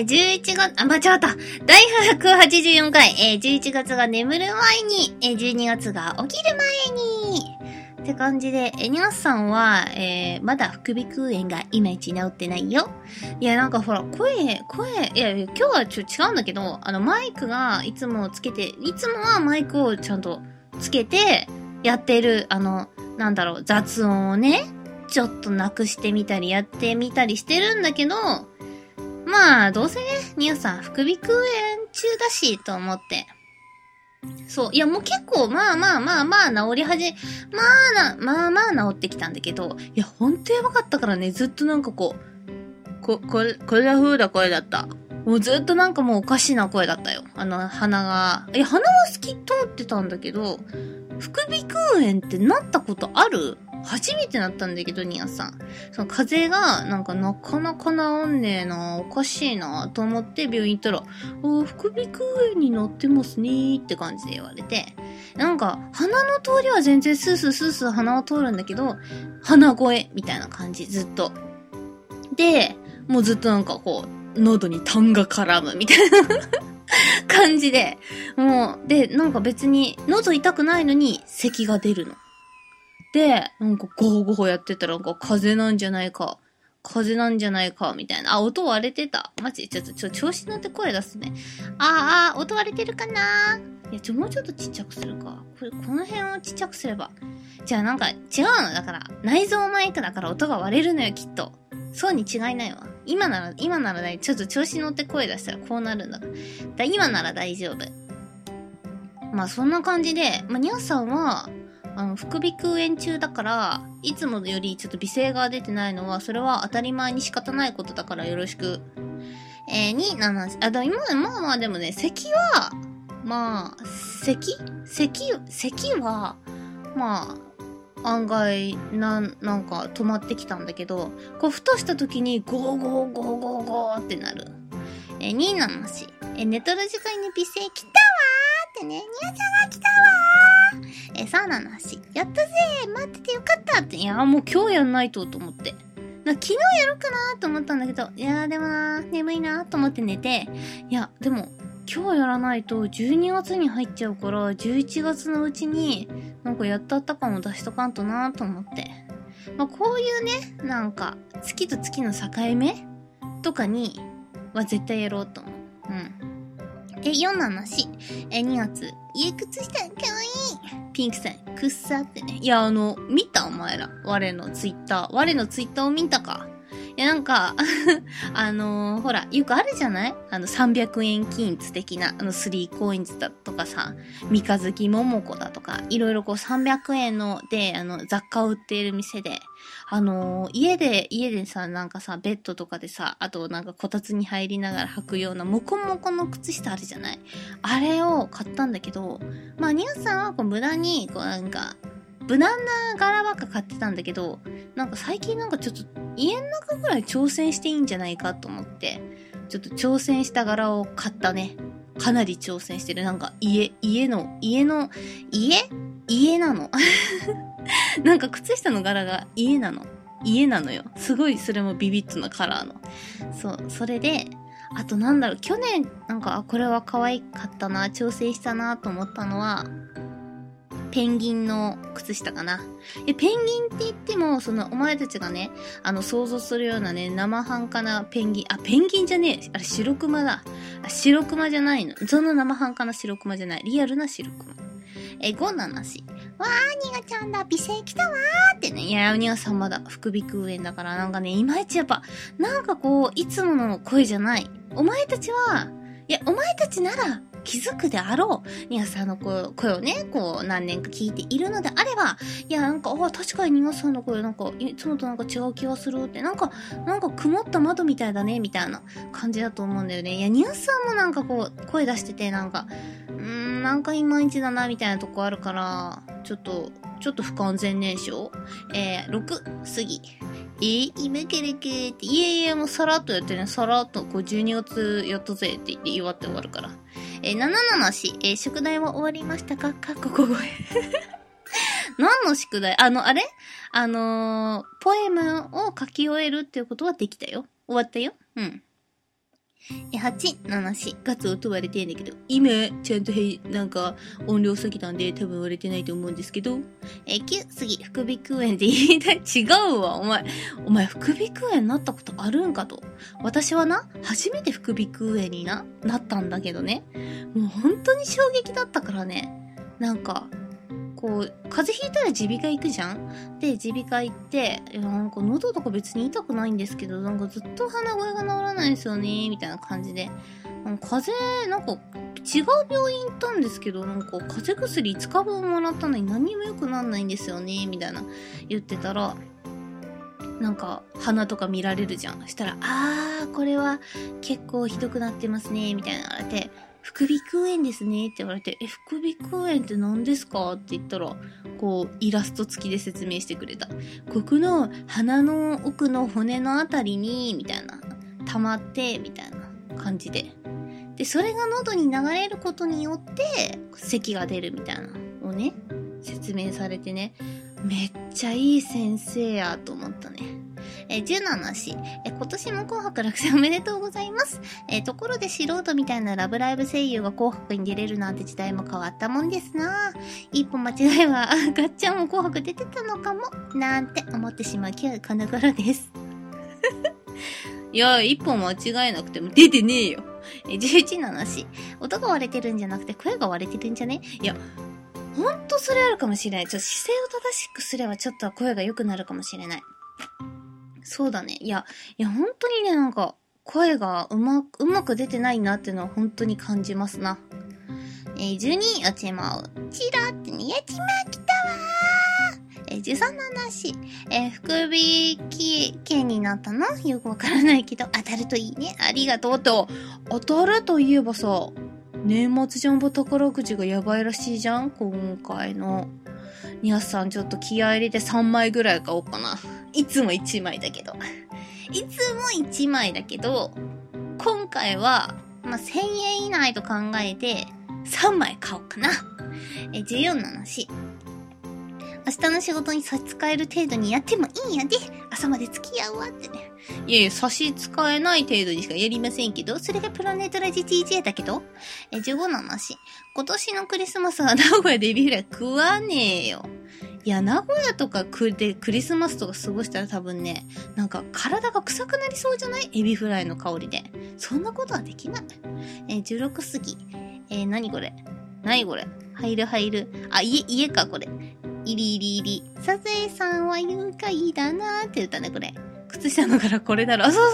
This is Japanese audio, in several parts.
11月、間違った。第184回、11月が眠る前に、12月が起きる前に、って感じで、ニャスさんは、まだ副鼻腔炎がいまいち治ってないよ。いや、なんかほら、声、いや、今日は違うんだけど、マイクがいつもつけて、いつもはマイクをちゃんとつけて、やってる、なんだろう、雑音をね、ちょっとなくしてみたり、やってみたりしてるんだけど、まあ、どうせね、ニャスさん副鼻腔炎中だし、と思って。そう。いや、もう結構、治り治ってきたんだけど、いや、ほんとやばかったからね、ずっとなんかこれが風な声だった。もうずっとなんかもうおかしな声だったよ。鼻が。いや、鼻は透き通ってたんだけど、副鼻腔炎ってなったことある？初めてなったんだけど、ニアさん。その風邪が、なんかなかなか治んねえな、おかしいな、と思って病院行ったら、副鼻腔炎になってますねーって感じで言われて、なんか、鼻の通りは全然スースー鼻は通るんだけど、鼻声みたいな感じ、ずっと。で、もうずっとなんかこう、喉に痰が絡むみたいな感じで、もう、で、なんか別に喉痛くないのに咳が出るの。で、なんかゴーゴーやってたらなんか風邪なんじゃないか、みたいな。音割れてた。マジちょっと調子乗って声出すね。音割れてるかないや、もうちょっとちっちゃくするか。この辺をちっちゃくすれば。じゃあなんか違うのだから、内臓マイクだから音が割れるのよ、きっと。そうに違いないわ。今ならね、ちょっと調子乗って声出したらこうなるんだから。今なら大丈夫。まあそんな感じで、ニャーさんは、副鼻腔炎中だから、いつもよりちょっと微声が出てないのは、それは当たり前に仕方ないことだからよろしく。でもね、咳は、咳は、案外、なんか止まってきたんだけど、こう、ふとした時に、ゴーゴーゴーゴーゴーってなる。2なのし。寝とる時間に微声来たわーってね、ニャーさんが来たわー。3なのし。やったぜー待っててよかったって。いや、もう今日やんないと思って。昨日やろうかなーと思ったんだけど、いやーでもなー、眠いなーと思って寝て、いや、でも、今日やらないと12月に入っちゃうから、11月のうちになんかやったかも出しとかんとなーと思って。こういうね、なんか、月と月の境目とかには絶対やろうと思う。4なのし。2月。家靴下かわいい。ピンクさん、くっさってね。いや、見たお前ら。我のツイッターを見たか。いや、なんか、ほら、よくあるじゃない300円均一的な、3コインズだとかさ、三日月桃子だとか、いろいろこう300円ので、雑貨を売っている店で、家でさ、なんかさ、ベッドとかでさ、あとなんかこたつに入りながら履くようなモコモコの靴下あるじゃないあれを買ったんだけど、ニャンさんはこう無駄に、こうなんか、無難な柄ばっか買ってたんだけど、なんか最近なんかちょっと家の中ぐらい挑戦していいんじゃないかと思って、ちょっと挑戦した柄を買ったね。かなり挑戦してる。なんか家なの。なんか靴下の柄が家なのよ。すごいそれもビビッドなカラーの。そう、それで、あとなんだろう、去年なんかこれは可愛かったな、挑戦したなと思ったのは、ペンギンの靴下かな。ペンギンって言っても、お前たちがね、想像するようなね、生半可なペンギン、ペンギンじゃねえ。あれ、白熊だ。白熊じゃないの。そんな生半可な白熊じゃない。リアルな白熊。5ななし。わー、ニガちゃんだ、微声来たわーってね。いや、ニガさんまだ副鼻腔炎だから、なんかね、いまいちやっぱ、なんかこう、いつもの声じゃない。お前たちなら、気づくであろう。ニガさんの声をね、こう、何年か聞いているのであれば、いや、なんか、確かにニガさんの声、なんか、いつもとなんか違う気がするって、なんか曇った窓みたいだね、みたいな感じだと思うんだよね。いや、ニガさんもなんかこう、声出してて、なんか、なんかいまいちだな、みたいなとこあるから、ちょっと不完全燃焼。6、過ぎ。今からかーって、いや、もうさらっとやってね、さらっと、こう、12月やったぜって言って祝って終わるから。7のし、宿題は終わりましたか小声。何の宿題あれポエムを書き終えるっていうことはできたよ。終わったよ。うん。 8、7、4、ガツ音割れてんだけど、今、ちゃんとなんか、音量下げたんで、多分割れてないと思うんですけど、9、次、副鼻腔炎って言いたい。違うわ、お前、副鼻腔炎になったことあるんかと。私はな、初めて副鼻腔炎になったんだけどね。もう本当に衝撃だったからね。なんか、こう、風邪ひいたら耳鼻科行くじゃん。で、耳鼻科行って、なんか喉とか別に痛くないんですけど、なんかずっと鼻声が治らないんですよね、みたいな感じで。風邪、なんか違う病院行ったんですけど、なんか風邪薬5日分もらったのに何にも良くなんないんですよね、みたいな言ってたら、なんか鼻とか見られるじゃん。したら、これは結構ひどくなってますね、みたいな言われて、副鼻腔炎ですねって言われて、副鼻腔炎って何ですかって言ったら、こう、イラスト付きで説明してくれた。ここの鼻の奥の骨のあたりに、みたいな、溜まって、みたいな感じで。で、それが喉に流れることによって、咳が出るみたいなのをね、説明されてね、めっちゃいい先生やと思ったね。17子、今年も紅白落選おめでとうございます。ところで素人みたいなラブライブ声優が紅白に出れるなんて時代も変わったもんですな。一歩間違いは、ガッチャンも紅白出てたのかも、なんて思ってしまう今日この頃です。いや、一歩間違えなくても出てねえよ。11、7子、音が割れてるんじゃなくて声が割れてるんじゃね？いや、ほんとそれあるかもしれない。姿勢を正しくすればちょっと声が良くなるかもしれない。そうだね。いや、本当にね、なんか、声がうまく出てないなっていうのは本当に感じますな。12、やちまう。チラってね、やちま来たわー。13、7子、副鼻腔になったの？よくわからないけど、当たるといいね。ありがとうと。当たるといえばさ、年末ジャンボ宝くじがやばいらしいじゃん今回の。皆さんちょっと気合い入れて3枚ぐらい買おうかな。いつも1枚だけど。今回は、1000円以内と考えて、3枚買おうかな。14、7子。明日の仕事に差し支える程度にやってもいいんやで。朝まで付き合うわってね。いやいや、差し支えない程度にしかやりませんけど、それがプラネットラジ TJ だけど。15、7子。今年のクリスマスは名古屋でエビフライ食わねえよ。いや、名古屋とかでクリスマスとか過ごしたら多分ね、なんか体が臭くなりそうじゃない？エビフライの香りで。そんなことはできない。16過ぎ。何これ？入る。家か、これ。いり。サザエさんは愉快だなーって歌ね、これ。靴下の柄これだろ。そう、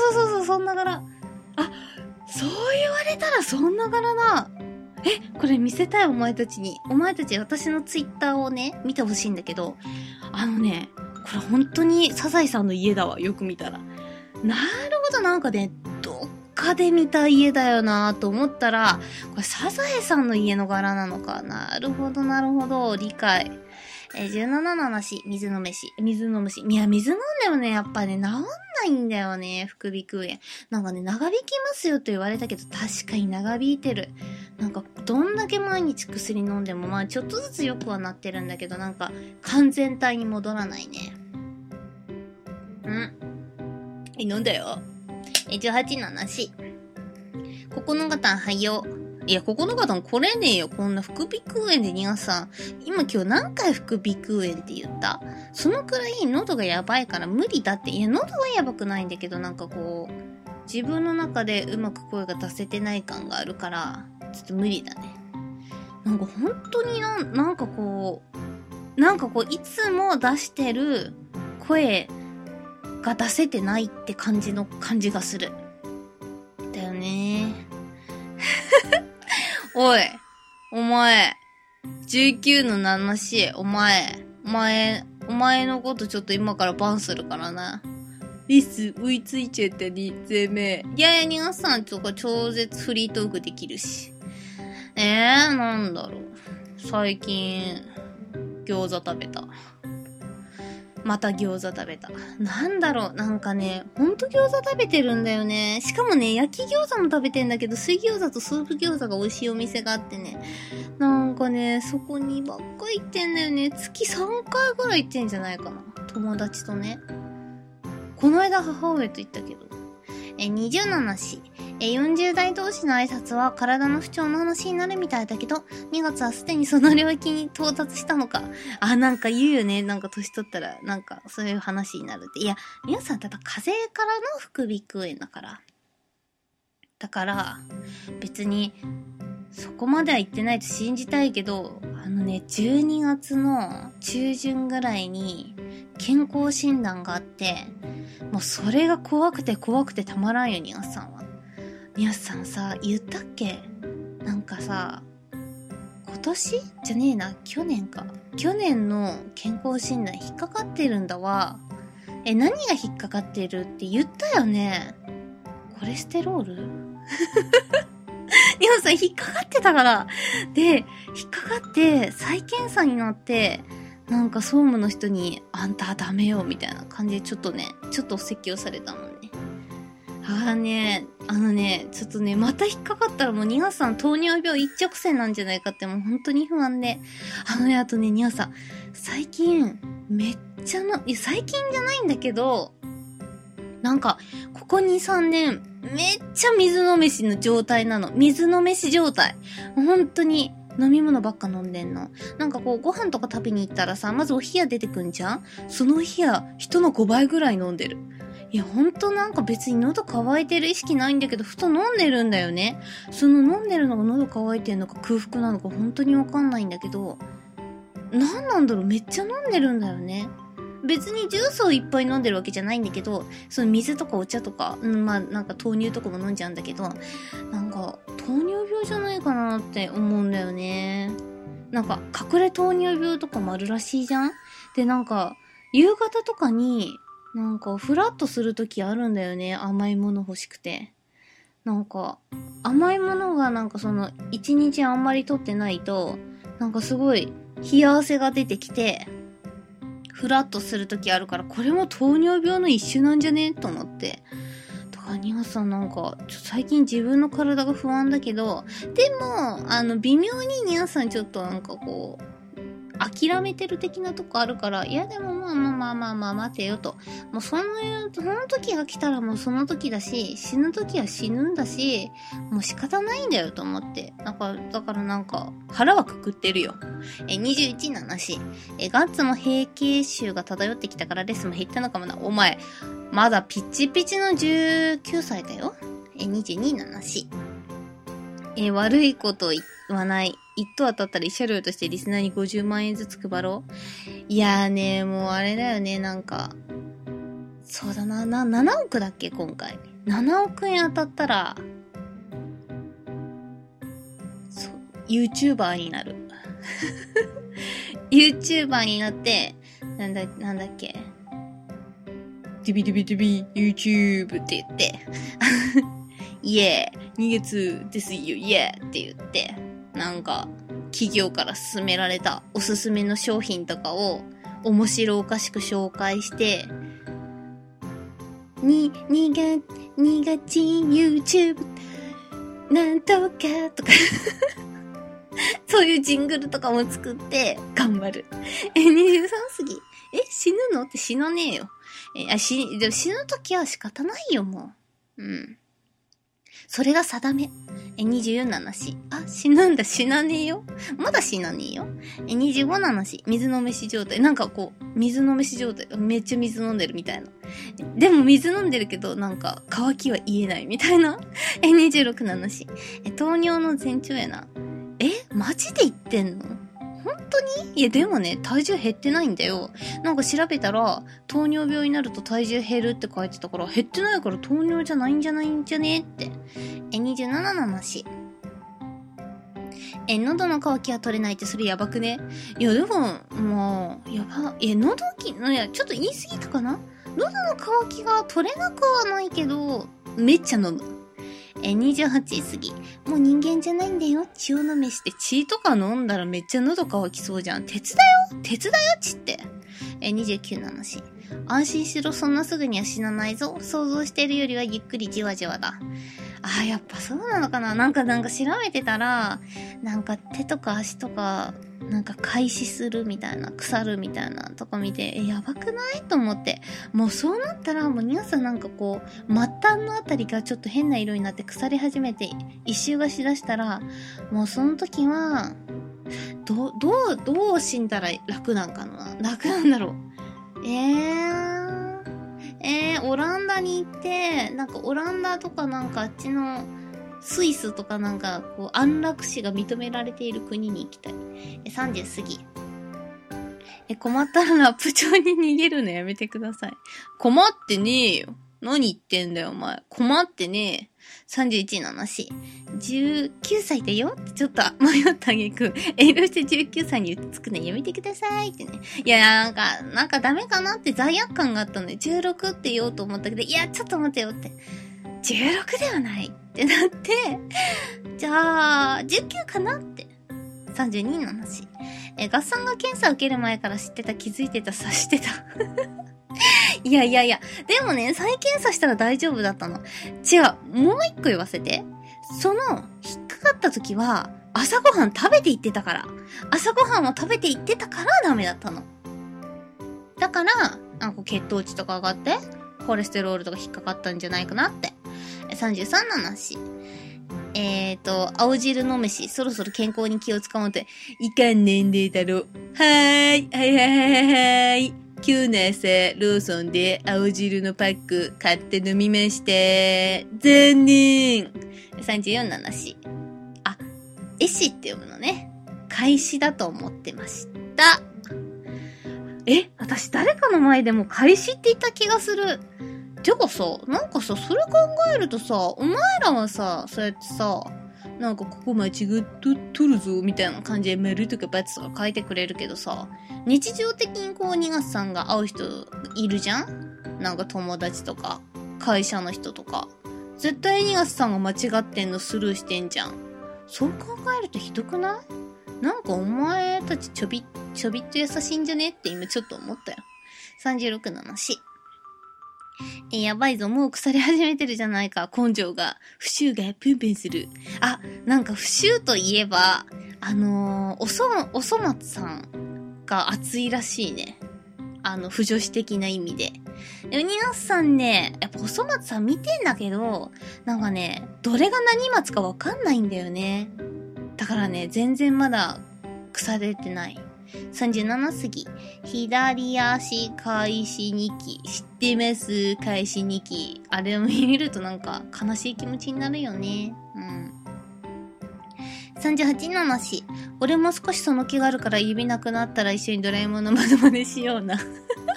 そんな柄。そう言われたらそんな柄な。これ見せたいお前たちに。お前たち私のツイッターをね、見てほしいんだけど、これ本当にサザエさんの家だわ、よく見たら。なるほど、なんかね、どっかで見た家だよなと思ったら、これサザエさんの家の柄なのか。なるほど、理解。17、7子、水の虫。いや、水飲んでもね、やっぱね、治んないんだよね、副鼻腔炎。なんかね、長引きますよと言われたけど、確かに長引いてる。なんか、どんだけ毎日薬飲んでも、ちょっとずつ良くはなってるんだけど、なんか、完全体に戻らないね。飲んだよ。18、7子。ここの方、はよ。いや、ここの方来れねえよ。こんな副鼻腔炎で皆さん。今日何回副鼻腔炎って言った？そのくらい喉がやばいから無理だって。いや、喉はやばくないんだけど、なんかこう、自分の中でうまく声が出せてない感があるから、ちょっと無理だね。なんか本当になんかこう、いつも出してる声が出せてないって感じがする。だよね。おい、お前、19の7子、お前のことちょっと今からバンするからな。リス、追いついちゃった2つ目。いや、皆さんとか超絶フリートークできるし。なんだろう。最近、餃子食べた。また餃子食べた。なんだろう、なんかね、ほんと餃子食べてるんだよね。しかもね、焼き餃子も食べてんだけど、水餃子とスープ餃子が美味しいお店があってね。なんかね、そこにばっか行ってんだよね。月3回ぐらい行ってんじゃないかな。友達とね。この間母親と行ったけど。27子。 40代同士の挨拶は体の不調の話になるみたいだけど、2月はすでにその領域に到達したのか。なんか言うよね。なんか年取ったら、なんかそういう話になるって。いや、皆さんただ風邪からの副鼻腔炎だから。だから、別に、そこまでは言ってないと信じたいけど、12月の中旬ぐらいに健康診断があって、もうそれが怖くてたまらんよ、ニアスさんは。ニアスさんさ、言ったっけ？なんかさ、今年じゃねえな、去年か。去年の健康診断引っかかってるんだわ。何が引っかかってるって言ったよね。コレステロールニアスさん引っかかってたから。で、引っかかって再検査になって、なんか総務の人に、あんたはダメよ、みたいな感じでちょっとお説教されたもんね。ちょっとね、また引っかかったらもうニアさん糖尿病一直線なんじゃないかってもう本当に不安で。あとね、ニアさん、最近、めっちゃ最近じゃないんだけど、なんか、ここ2、3年、めっちゃ水の飯の状態なの。水の飯状態。本当に。飲み物ばっか飲んでんの。なんかこう、ご飯とか食べに行ったらさ、まずお冷や出てくんじゃん？その冷や、人の5倍ぐらい飲んでる。いや、ほんとなんか別に喉乾いてる意識ないんだけど、ふと飲んでるんだよね。その飲んでるのが喉乾いてるのか空腹なのか本当にわかんないんだけど、なんだろう、めっちゃ飲んでるんだよね。別にジュースをいっぱい飲んでるわけじゃないんだけど、その水とかお茶とか、まあなんか豆乳とかも飲んじゃうんだけど、なんか糖尿病じゃないかなって思うんだよね。なんか隠れ糖尿病とかもあるらしいじゃん。でなんか夕方とかになんかフラッとするときあるんだよね。甘いもの欲しくて。なんか甘いものがなんかその一日あんまり取ってないと、なんかすごい冷や汗が出てきて。フラッとするときあるから、これも糖尿病の一種なんじゃねと思って。だから、ニアさんなんか、最近自分の体が不安だけど、でも、微妙にニアさんちょっとなんかこう、諦めてる的なとこあるから、いやでもまあ待てよと。もうその時が来たらもうその時だし、死ぬ時は死ぬんだし、もう仕方ないんだよと思って。だからなんか、腹はくくってるよ。21な話。ガッツも閉経臭が漂ってきたからレスも減ったのかもな。お前、まだピッチピチの19歳だよ。22な話。悪いこと言わない。一等当たったら慰謝料としてリスナーに50万円ずつ配ろう。いやーね、もうあれだよね、なんか。そうだな、7億だっけ、今回。7億円当たったら、そう、YouTuber になる。YouTuber になって、なんだっけ。デビ YouTube って言って、イエー、2月ですよ、イエーって言って、なんか、企業から勧められたおすすめの商品とかを面白おかしく紹介して、2月 YouTube なんとかとかそういうジングルとかも作って頑張る。23過ぎ。死ぬのって死なねえよ。でも死ぬときは仕方ないよ、もう。うん。それが定め。24な話。死ぬんだ、死なねえよ。まだ死なねえよ。25な話。水の飯状態。なんかこう、水の飯状態。めっちゃ水飲んでるみたいな。でも水飲んでるけど、なんか、渇きは言えないみたいな。26な話。糖尿の前兆やな。マジで言ってんの？本当に？いやでもね、体重減ってないんだよ。なんか調べたら、糖尿病になると体重減るって書いてたから、減ってないから糖尿じゃないんじゃねって。27の話。喉の渇きは取れないってそれやばくね？いやでも、もう、やば。ちょっと言い過ぎたかな？喉の渇きが取れなくはないけど、めっちゃ飲む。28過ぎ。もう人間じゃないんだよ。血を飲めして血とか飲んだらめっちゃ喉乾きそうじゃん。鉄だよっちって。29の話。 安心しろ、そんなすぐには死なないぞ。想像してるよりはゆっくりじわじわだ。ああ、やっぱそうなのかな。なんか調べてたら、なんか手とか足とか、なんか開始するみたいな、腐るみたいなとか見て、やばくないと思って。もうそうなったら、もう皆さんなんかこう、末端のあたりがちょっと変な色になって腐り始めて、一周がしだしたら、もうその時は、どう死んだら楽なんかな。楽なんだろう。オランダに行って、なんかオランダとかなんかあっちのスイスとかなんかこう安楽死が認められている国に行きたい。30過ぎ。困ったらラップ帳に逃げるのやめてください。困ってねえよ。何言ってんだよお前。困ってねえ。31の話。19歳だよってちょっと迷った挙句、遠慮して19歳につくのやめてくださいってね。いや、なんかダメかなって罪悪感があったので、16って言おうと思ったけど、いや、ちょっと待ってよって。16ではないってなって、じゃあ、19かなって。32の話。合算が検査受ける前から知ってた、気づいてた、察してた。いや。でもね、再検査したら大丈夫だったの。違う、もう一個言わせて。その、引っかかった時は、朝ごはん食べていってたから。朝ごはんを食べていってたからダメだったの。だから、なんか血糖値とか上がって、コレステロールとか引っかかったんじゃないかなって。33の話。青汁飲むし、そろそろ健康に気を使おうって、いかん年齢だろ。はい。今日の朝、ローソンで青汁のパック買って飲みました。残念。34の話。あ、絵師って読むのね。開始だと思ってました。私誰かの前でも開始って言った気がする。てかさ、なんかさ、それ考えるとさ、お前らはさ、そうやってさ、なんかここ間違っとるぞ、みたいな感じで丸とかバツとか書いてくれるけどさ、日常的にこう、ニガスさんが会う人いるじゃん？なんか友達とか、会社の人とか。絶対ニガスさんが間違ってんのスルーしてんじゃん。そう考えるとひどくない？なんかお前たちちょびっと優しいんじゃねって今ちょっと思ったよ。36の話。やばいぞ、もう腐り始めてるじゃないか、根性が。不臭がプンプンする。あ、なんか不臭といえば、おそ松さんが熱いらしいね。不女子的な意味で。で、ニガスさんね、やっぱおそ松さん見てんだけど、なんかね、どれが何松かわかんないんだよね。だからね、全然まだ腐れてない。37過ぎ。左足開始2期。知ってます開始2期。あれを見るとなんか悲しい気持ちになるよね。うん。38の話。俺も少しその気があるから指なくなったら一緒にドラえもんのまねまねしような。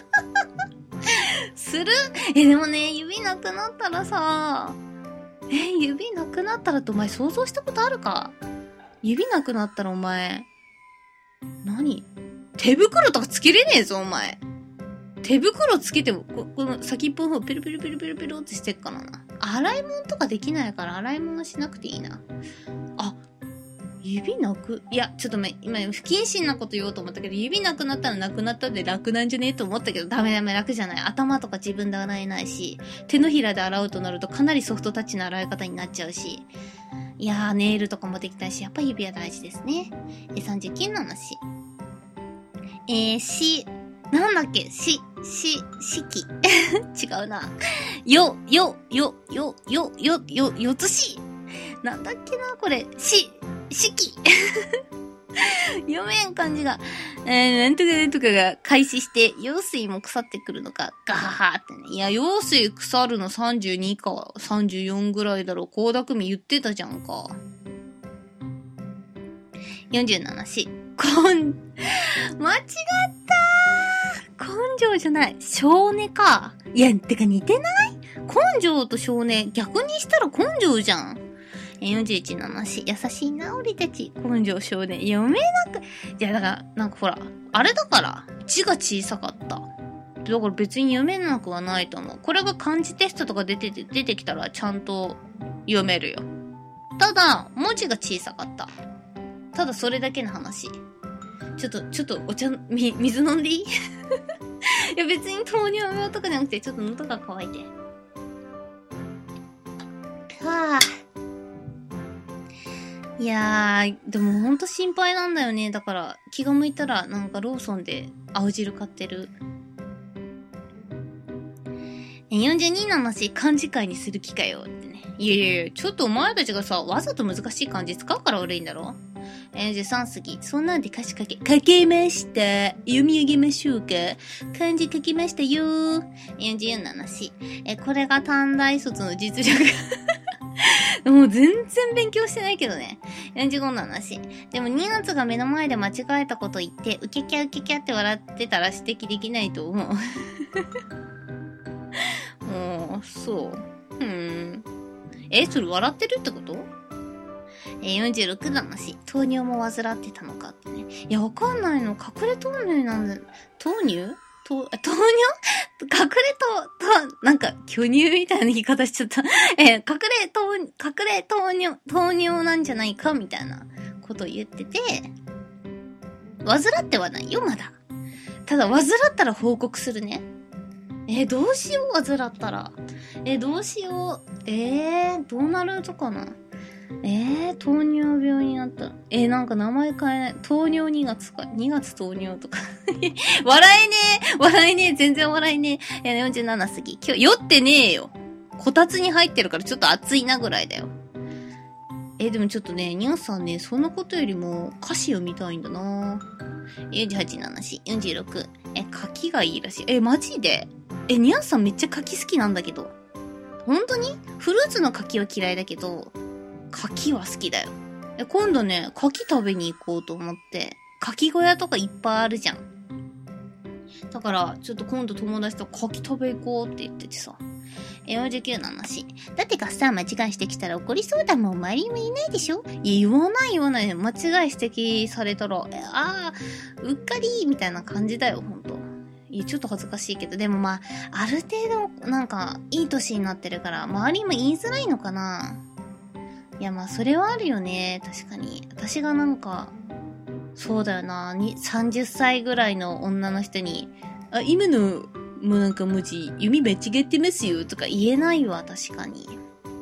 する？でもね、指なくなったらさ、指なくなったらってお前想像したことあるか？指なくなったらお前、何？手袋とかつけれねえぞ、お前。手袋つけても、この先っぽの方ペルペルペルペルペルってしてっからな。洗い物とかできないから洗い物しなくていいな。あ、指なく、いや、ちょっと今不謹慎なこと言おうと思ったけど、指なくなったらなくなったで楽なんじゃねえと思ったけど、ダメ楽じゃない。頭とか自分で洗えないし、手のひらで洗うとなるとかなりソフトタッチの洗い方になっちゃうし、いやー、ネイルとかもできないし、やっぱ指は大事ですね。39の話。なんだっけ、四季。違うな。よつし。なんだっけな、これ。四季。読めん感じが。なんとかが開始して、用水も腐ってくるのか、ガハハってね。いや、用水腐るの32か、34ぐらいだろ。倖田來未言ってたじゃんか。47し。間違ったー。根性じゃない。少年か。いや、てか似てない？根性と少年、逆にしたら根性じゃん。41の話。優しいな、俺たち。根性少年。読めなく。いや、だから、なんかほら、あれだから、字が小さかった。だから別に読めなくはないと思う。これが漢字テストとか出てきたらちゃんと読めるよ。ただ、文字が小さかった。ただそれだけの話。ちょっと、水飲んでいい？ いや別に糖尿病とかじゃなくて、ちょっと喉が渇いて。はぁ。いやー、でもほんと心配なんだよね。だから、気が向いたら、なんかローソンで青汁買ってる。42の話、漢字会にする気かよってね。いやいやいや、ちょっとお前たちがさ、わざと難しい漢字使うから悪いんだろ。43過ぎ、そんなんで歌詞書けました。読み上げましょうか。漢字書きましたよー。47し。これが短大卒の実力。もう全然勉強してないけどね。45の話。でも2月が目の前で間違えたこと言って、ウケキャウケキャって笑ってたら指摘できないと思う。もう、そう。それ笑ってるってこと？ 46の話。糖尿も患ってたのかってね。いや、わかんないの。隠れ糖尿なんだ。糖尿糖尿なんか、巨乳みたいな言い方しちゃった。隠れ糖尿なんじゃないかみたいなことを言ってて、患ってはないよ、まだ。ただ、患ったら報告するね。どうしよう、患ったら。どうしよう。どうなるとかな。糖尿病になったら。なんか名前変えない。糖尿2月か。2月糖尿とか。笑えねえ。全然笑えねえ。47過ぎ。今日酔ってねえよ。こたつに入ってるからちょっと暑いなぐらいだよ。でもちょっとね、ニャンさんね、そんなことよりも歌詞を見たいんだな。48、7、4、46。柿がいいらしい。マジで？ニャンさんめっちゃ柿好きなんだけど。本当に？フルーツの柿は嫌いだけど、柿は好きだよ。今度ね、柿食べに行こうと思って、柿小屋とかいっぱいあるじゃん。だから、ちょっと今度友達と柿食べ行こうって言っててさ。49の話。だってかさ、間違いしてきたら怒りそうだもん。周りもいないでしょ？言わない。間違い指摘されたら、うっかりみたいな感じだよ、ほんと。ちょっと恥ずかしいけど、でもまあ、ある程度、なんか、いい年になってるから、周りも言いづらいのかな。いや、まあ、それはあるよね。確かに。私がなんか、そうだよな。30歳ぐらいの女の人に、今の、もうなんか文字、読み間違ってますよ、とか言えないわ、確かに。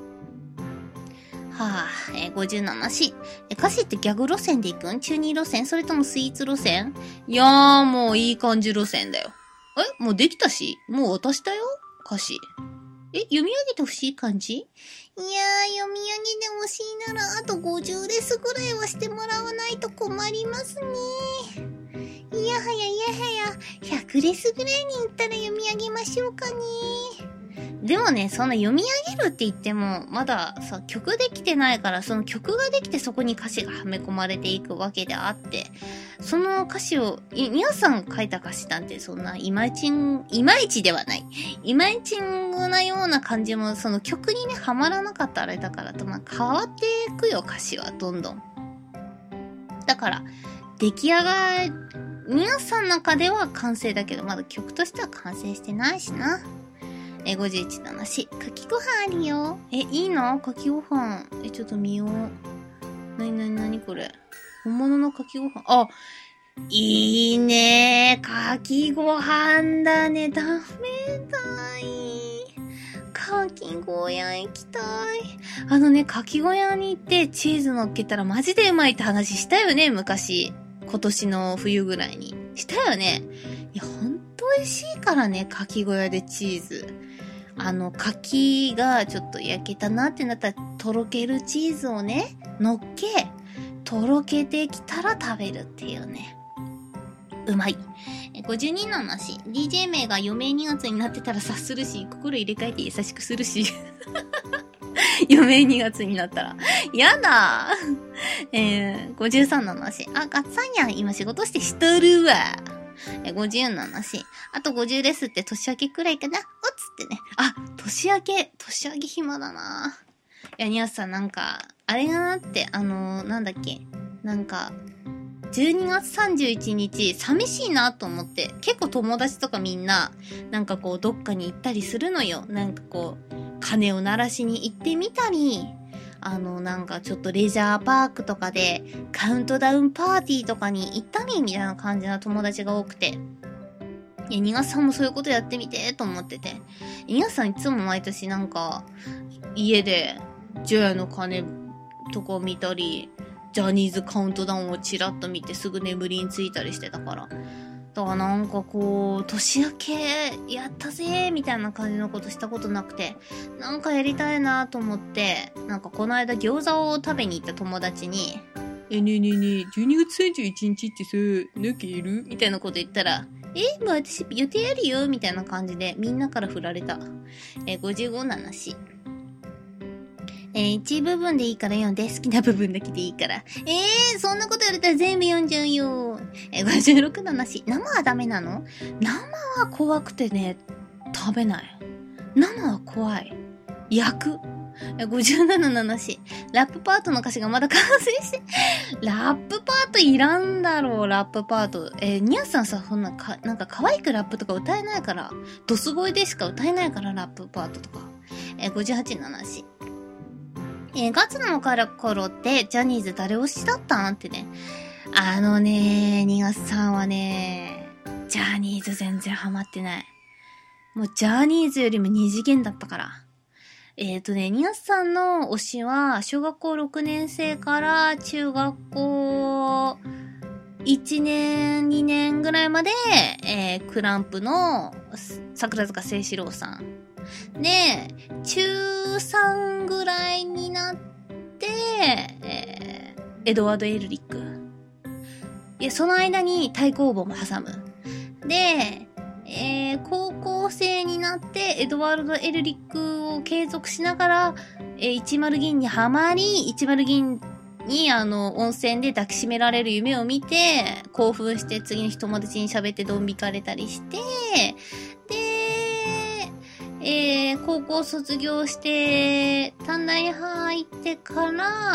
はぁ、57し。歌詞ってギャグ路線で行くん？中二路線？それともスイーツ路線？いやー、もういい感じ路線だよ。もうできたし？もう渡したよ？歌詞。読み上げてほしい感じ？いやー、読み上げてほしいなら、あと50レスぐらいはしてもらわないと困りますね。いやはや、100レスぐらいに行ったら読み上げましょうかね。でもね、そんな読み上げるって言っても、まださ、曲できてないから、その曲ができてそこに歌詞がはめ込まれていくわけであって、その歌詞を、皆さん書いた歌詞なんてそんないまいちではない。いまいちなような感じも、その曲にね、はまらなかったあれだからと、まあ、変わっていくよ、歌詞は、どんどん。だから、出来上が皆さんの中では完成だけど、まだ曲としては完成してないしな。51だなし。かきご飯あるよ。いいの？かきご飯。ちょっと見よう。なにこれ。本物のかきご飯。いいねー。かきご飯だね。食べたい。かき小屋行きたい。かき小屋に行ってチーズ乗っけたらマジでうまいって話したよね、昔。今年の冬ぐらいに。したよね。いや、ほんと美味しいからね、かき小屋でチーズ。柿がちょっと焼けたなってなったら、とろけるチーズをね、乗っけ、とろけてきたら食べるっていうね。うまい。52の話。DJ 名が余命2月になってたら察するし、心入れ替えて優しくするし。余命2月になったら。やだー。53の話。ガッサンやん、今仕事してしとるわ。54の話。あと50ですって年明けくらいかな。おっつってね。年明け暇だな。いや、ニャスさんなんか、あれがなって、なんだっけ。なんか、12月31日、寂しいなと思って、結構友達とかみんな、なんかこう、どっかに行ったりするのよ。なんかこう、鐘を鳴らしに行ってみたり、なんかちょっとレジャーパークとかで、カウントダウンパーティーとかに行ったりみたいな感じな友達が多くて。 いや、2月さんもそういうことやってみて、と思ってて。2月さんいつも毎年なんか、家で、除夜の鐘とか見たり、ジャニーズカウントダウンをチラッと見てすぐ眠りについたりしてたから。だからなんかこう、年明けやったぜみたいな感じのことしたことなくて、なんかやりたいなと思って、なんかこの間餃子を食べに行った友達に、ねえねえねえ、12月31日ってさ、なんかやるみたいなこと言ったら、もう私予定あるよみたいな感じでみんなから振られた。55の話。一部分でいいから読んで、好きな部分だけでいいから。そんなこと言われたら全部読んじゃうよ。56の話。生はダメなの？生は怖くてね、食べない。生は怖い。焼く。57の話。ラップパートの歌詞がまだ完成して。ラップパートいらんだろう、ラップパート。ニャスさんさ、そんななんか可愛くラップとか歌えないから。ドス声でしか歌えないから、ラップパートとか。58の話。月の頃ってジャニーズ誰推しだったんってね。2月さんはね、ジャニーズ全然ハマってない。もうジャニーズよりも二次元だったから。2月さんの推しは、小学校6年生から中学校1年、2年ぐらいまで、クランプの桜塚清志郎さん。で、中3ぐらいになって、エドワード・エルリック。その間に対抗棒も挟む。で、高校生になってエドワード・エルリックを継続しながら、10銀にはまり、10銀に温泉で抱きしめられる夢を見て、興奮して次の日友達に喋ってドン引かれたりして、で、高校卒業して、短大に入ってから、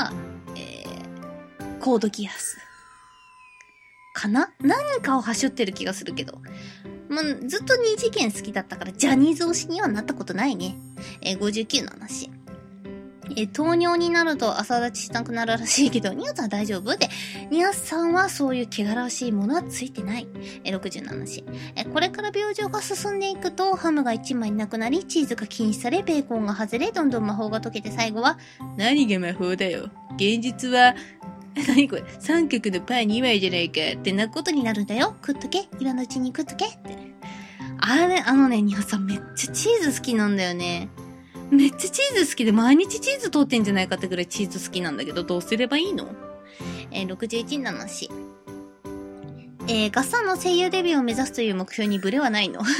コードギアス。かな？何かを端折ってる気がするけど。ずっと二次元好きだったから、ジャニーズ推しにはなったことないね。59の話。糖尿になると朝立ちしたくなるらしいけど、ニアさんは大丈夫で、ニアさんはそういう汚らしいものはついてない。60の話。これから病状が進んでいくと、ハムが1枚なくなり、チーズが禁止され、ベーコンが外れ、どんどん魔法が解けて最後は、何が魔法だよ。現実は、何これ三角のパン2枚じゃないかってなことになるんだよ。食っとけ。今のうちに食っとけって。ニアさんめっちゃチーズ好きなんだよね。めっちゃチーズ好きで毎日チーズ通ってんじゃないかってぐらいチーズ好きなんだけど、どうすればいいの？61の話。ガッサンの声優デビューを目指すという目標にブレはないの？あれ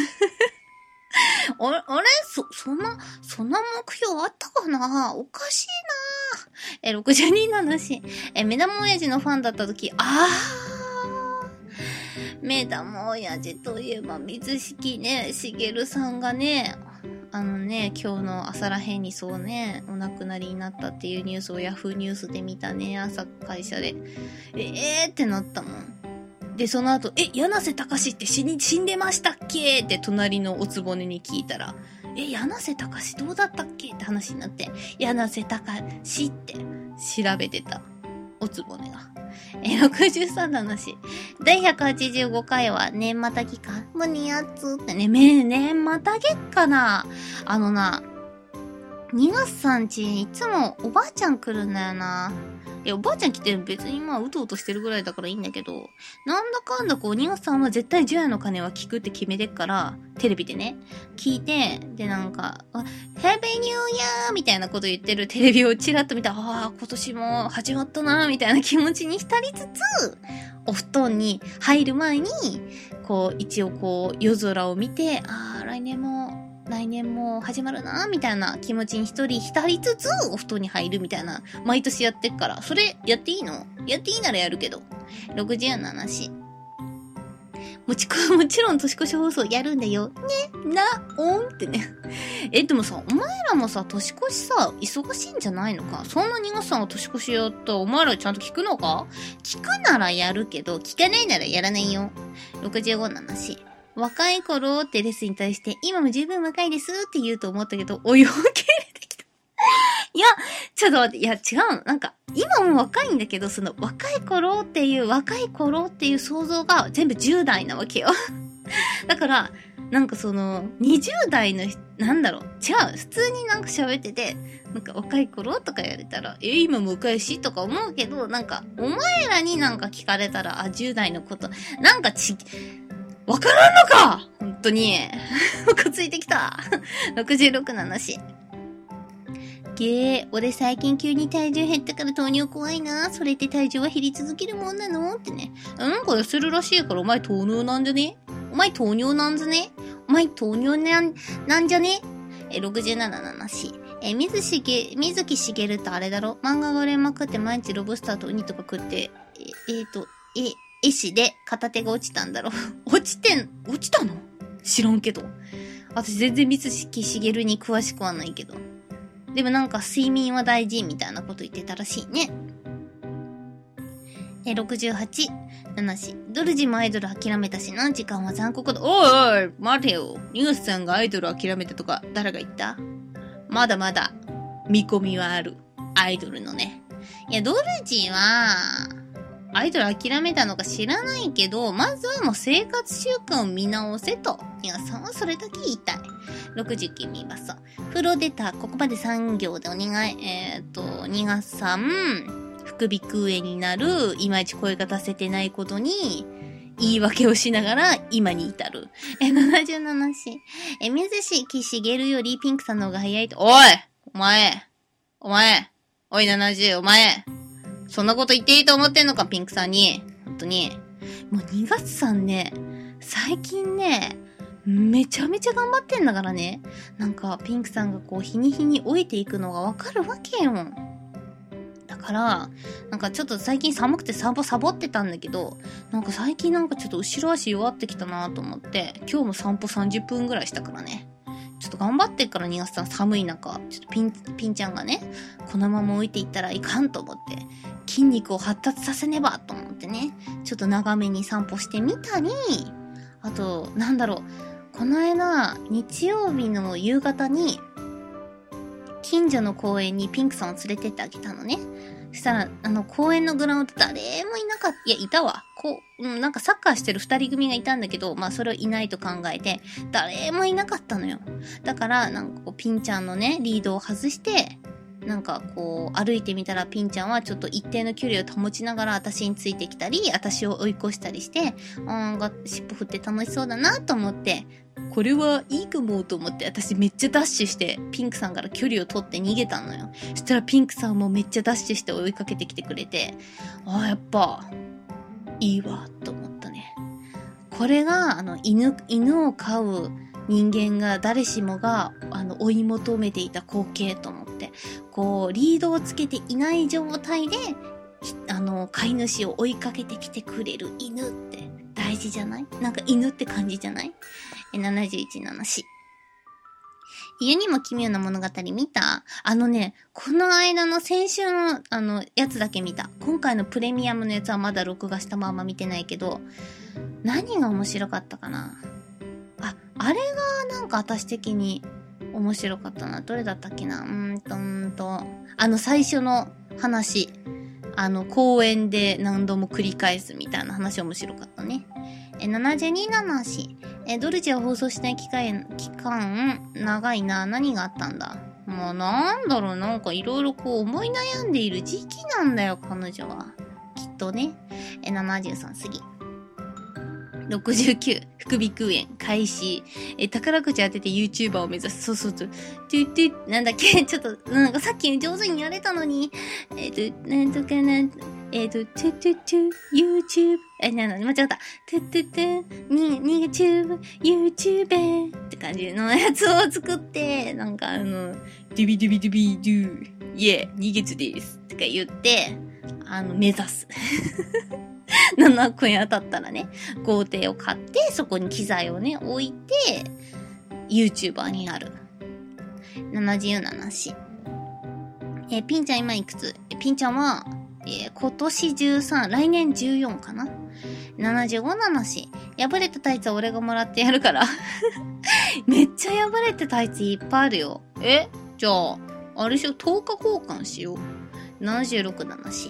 そんな目標あったかな？おかしいな。62の話。目玉親父のファンだった時、目玉親父といえば水敷ね、しげるさんがね、今日の朝らへんにそうね、お亡くなりになったっていうニュースをヤフーニュースで見たね、朝会社で。ってなったもん。で、その後、柳瀬隆って死んでましたっけって隣のおつぼねに聞いたら、柳瀬隆どうだったっけって話になって、柳瀬隆って調べてたおつぼねが。63の話。第185回は年またぎかもう2月ってね、年またげっかな。2月さんちいつもおばあちゃん来るんだよな。おばあちゃん来て別にうとうとしてるぐらいだからいいんだけど、なんだかんだ2月さんは絶対除夜の鐘は聞くって決めてっから、テレビでね、聞いて、でハッピーニューイヤーみたいなこと言ってるテレビをチラッと見たら、今年も始まったなみたいな気持ちに浸りつつ、お布団に入る前に、一応夜空を見て、来年も始まるなみたいな気持ちに一人浸りつつお布団に入るみたいな毎年やってっから、それやっていいの？やっていいならやるけど。60の話。もちろん年越し放送やるんだよ。ね、ってね。でもさ、お前らもさ、年越しさ、忙しいんじゃないのか？そんな2月さんが年越しやったらお前らちゃんと聞くのか？聞くならやるけど、聞かないならやらないよ。65の話。若い頃ってレスに対して、今も十分若いですって言うと思ったけど、およけ出てきた。いや、ちょっと待って、いや、違うの。なんか、今も若いんだけど、その若い頃っていう想像が全部10代なわけよ。 だから、なんかその、20代の、なんだろう、違う、普通になんか喋ってて、なんか若い頃とか言われたら、今も若いしとか思うけど、なんか、お前らになんか聞かれたら、10代のこと、なんかわからんのか本当に。ムカついてきた。66、7、4。俺最近急に体重減ったから糖尿怖いな。それって体重は減り続けるもんなのってね。なんか痩せるらしいからお前糖尿なんじゃねお前糖尿なんじゃねなんじゃね67、7、4。水木しげるってあれだろ漫画が売れまくって毎日ロブスターとウニとか食って、絵師で片手が落ちたんだろ落ちたの知らんけど。私全然水木しげるに詳しくはないけど。でもなんか睡眠は大事みたいなこと言ってたらしいね。68、7、ドルジもアイドル諦めたしな、時間は残酷だ。おい、待てよ。ニュースさんがアイドル諦めたとか、誰が言った？まだまだ、見込みはある。アイドルのね。いや、ドルジは、アイドル諦めたのか知らないけど、まずはもう生活習慣を見直せと。ニガさんはそれだけ言いたい。69見ます。風呂出た。ここまで3行でお願い。ニガさん、副鼻腔炎になる、いまいち声が出せてないことに、言い訳をしながら、今に至る。77し。水木しげるよりピンクさんの方が早いと。おい70、お前。そんなこと言っていいと思ってんのか、ピンクさんに。本当に。もう2月さんね、最近ね、めちゃめちゃ頑張ってんだからね。なんか、ピンクさんがこう、日に日に老いていくのがわかるわけよ。だから、なんかちょっと最近寒くてサボってたんだけど、なんか最近なんかちょっと後ろ足弱ってきたなと思って、今日も散歩30分ぐらいしたからね。ちょっと頑張ってっから2月さん寒い中、ちょっとピンちゃんがね、このまま置いていったらいかんと思って、筋肉を発達させねばと思ってね、ちょっと長めに散歩してみたり、あと、なんだろう、この間、日曜日の夕方に、近所の公園にピンクさんを連れてってあげたのね。そしたら、公園のグラウンド誰もいなかった。いや、いたわ。なんかサッカーしてる二人組がいたんだけど、まあそれをいないと考えて、誰もいなかったのよ。だから、なんかこう、ピンちゃんのね、リードを外して、なんかこう、歩いてみたらピンちゃんはちょっと一定の距離を保ちながら私についてきたり、私を追い越したりして、尻尾振って楽しそうだなと思って、これはいいかもと思って私めっちゃダッシュしてピンクさんから距離を取って逃げたのよ。そしたらピンクさんもめっちゃダッシュして追いかけてきてくれて、やっぱいいわと思ったね。これが犬を飼う人間が誰しもが追い求めていた光景と思って、こうリードをつけていない状態で飼い主を追いかけてきてくれる犬って大事じゃない？なんか犬って感じじゃない？71、74。家にも奇妙な物語見た？この間の先週のやつだけ見た。今回のプレミアムのやつはまだ録画したまま見てないけど、何が面白かったかな？あれがなんか私的に面白かったな。どれだったっけな？最初の話。公園で何度も繰り返すみたいな話面白かったね。72、74。ドルジは放送しない期間長いな。何があったんだ？もうなんだろう、なんかいろいろこう思い悩んでいる時期なんだよ、彼女は。きっとね。73過ぎ。69、副鼻腔炎、開始。宝くじ当てて YouTuber を目指す。そう。なんだっけちょっと、なんかさっき上手にやれたのに。なんとかな、YouTube。間違った。YouTube って感じのやつを作って、なんかドゥビドゥビドゥビドゥ、イエー、2月です。とか言って、目指す。7億円当たったらね、豪邸を買って、そこに機材をね、置いて、YouTuber になる。77し。ピンちゃん今いくつ？ピンちゃんは、今年13、来年14かな？ 75、7し。破れたタイツは俺がもらってやるから。めっちゃ破れたタイツいっぱいあるよ。じゃあ、あれしよう、10日交換しよう。76、7し。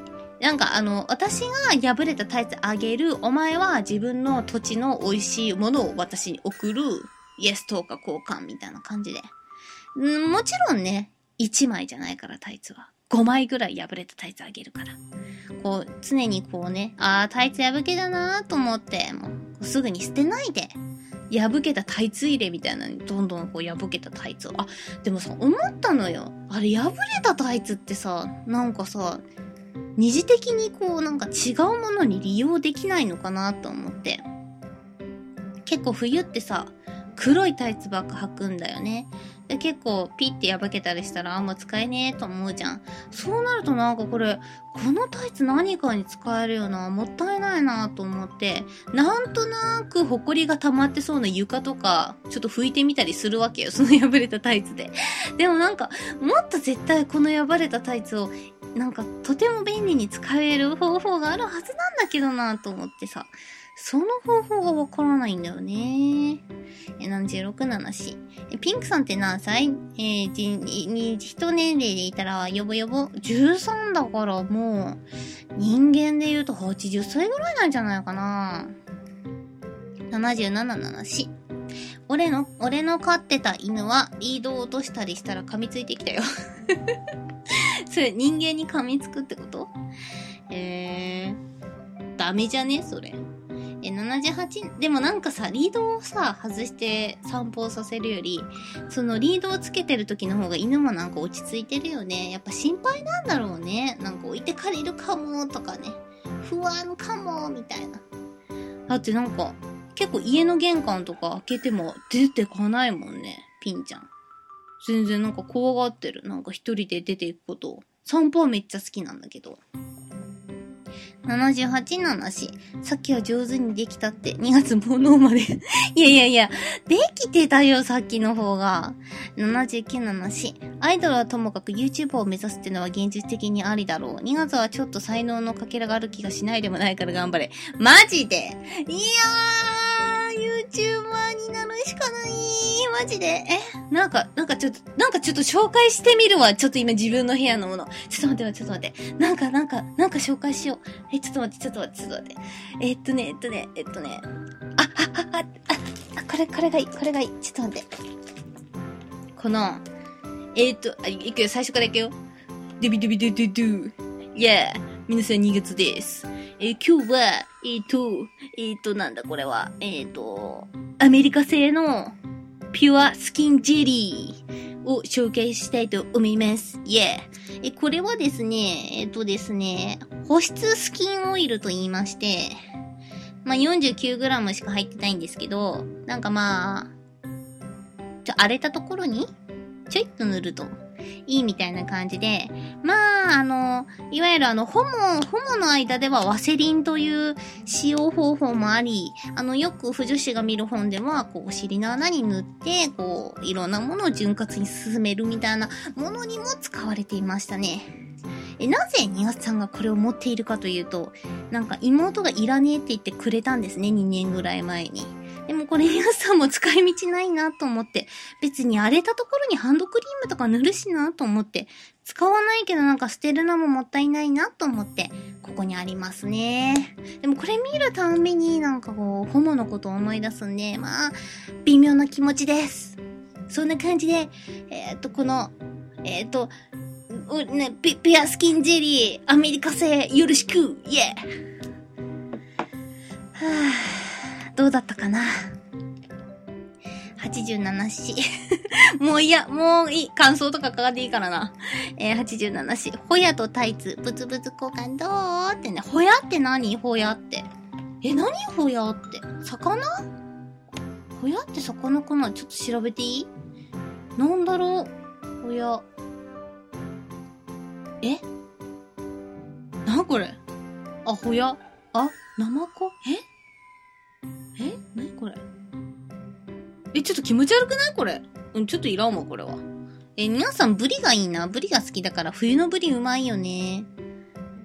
なんか私が破れたタイツあげる。お前は自分の土地の美味しいものを私に送る。イエス10日交換みたいな感じで。もちろんね、1枚じゃないからタイツは。5枚ぐらい破れたタイツあげるから。こう、常にこうね、タイツ破けだなーと思って、もうすぐに捨てないで。破けたタイツ入れみたいなのにどんどんこう破けたタイツを。でもさ、思ったのよ。あれ破れたタイツってさ、なんかさ、二次的にこうなんか違うものに利用できないのかなと思って。結構冬ってさ、黒いタイツばっか履くんだよね。で、結構ピッて破けたりしたらもう使えねえと思うじゃん。そうなるとなんかこのタイツ何かに使えるよな、もったいないなと思って、なんとなくホコリが溜まってそうな床とか、ちょっと拭いてみたりするわけよ、その破れたタイツで。でもなんか、もっと絶対この破れたタイツを、なんかとても便利に使える方法があるはずなんだけどなと思ってさ。その方法がわからないんだよね。76、74。ピンクさんって何歳？一年齢でいたら、よぼよぼ。13だからもう、人間で言うと80歳ぐらいなんじゃないかな。77、74。俺の飼ってた犬は、リードを落としたりしたら噛みついてきたよ。それ、人間に噛みつくってこと？ダメじゃねそれ。78、でもなんかさ、リードをさ、外して散歩をさせるより、そのリードをつけてる時の方が犬もなんか落ち着いてるよね。やっぱ心配なんだろうね。なんか置いてかれるかもとかね。不安かもみたいな。だってなんか、結構家の玄関とか開けても出てかないもんね。ピンちゃん。全然なんか怖がってる。なんか一人で出ていくことを。散歩はめっちゃ好きなんだけど。78、74。さっきは上手にできたって。2月もう脳まで。いや。できてたよ、さっきの方が。79、74。アイドルはともかく YouTuber を目指すってのは現実的にありだろう。2月はちょっと才能のかけらがある気がしないでもないから頑張れ。マジで？いやー、YouTuber になるしかない。マジで。なんかちょっと紹介してみるわ。ちょっと今自分の部屋のもの。ちょっと待って。なんか紹介しよう。ちょっと待って。これがいい。ちょっと待って。この、いくよ、最初からいくよ。ドゥビドゥビドゥドゥドゥ。皆さん2月です。今日は、なんだこれは。アメリカ製の、ピュアスキンジェリーを紹介したいと思います。これはですね、保湿スキンオイルと言いまして、49g しか入ってないんですけど、なんか荒れたところに、ちょいっと塗るといいみたいな感じで、いわゆるホモの間ではワセリンという使用方法もあり、よく腐女子が見る本では、こう、お尻の穴に塗って、こう、いろんなものを潤滑に進めるみたいなものにも使われていましたね。なぜ2月さんがこれを持っているかというと、なんか妹がいらねえって言ってくれたんですね、2年ぐらい前に。でもこれ2月さんも使い道ないなと思って、別に荒れたところにハンドクリームとか塗るしなと思って、使わないけどなんか捨てるのももったいないなと思って、ここにありますね。でもこれ見るたんびになんかこう、ホモのことを思い出すんで、微妙な気持ちです。そんな感じで、この、ピアスキンジェリー、アメリカ製、よろしく、どうだったかな。87し。もういい。感想とか書かんでいいからな。87し。ホヤとタイツ、ブツブツ交換どうってね。ホヤって何？ホヤって。何ホヤって。魚？ホヤって魚かな？ちょっと調べていい？なんだろう？ホヤ。なこれ？ホヤ。ナマコ？なにこれ？ちょっと気持ち悪くないこれ？ちょっといらんわ、これは。皆さんブリがいいな。ブリが好きだから冬のブリうまいよね。88、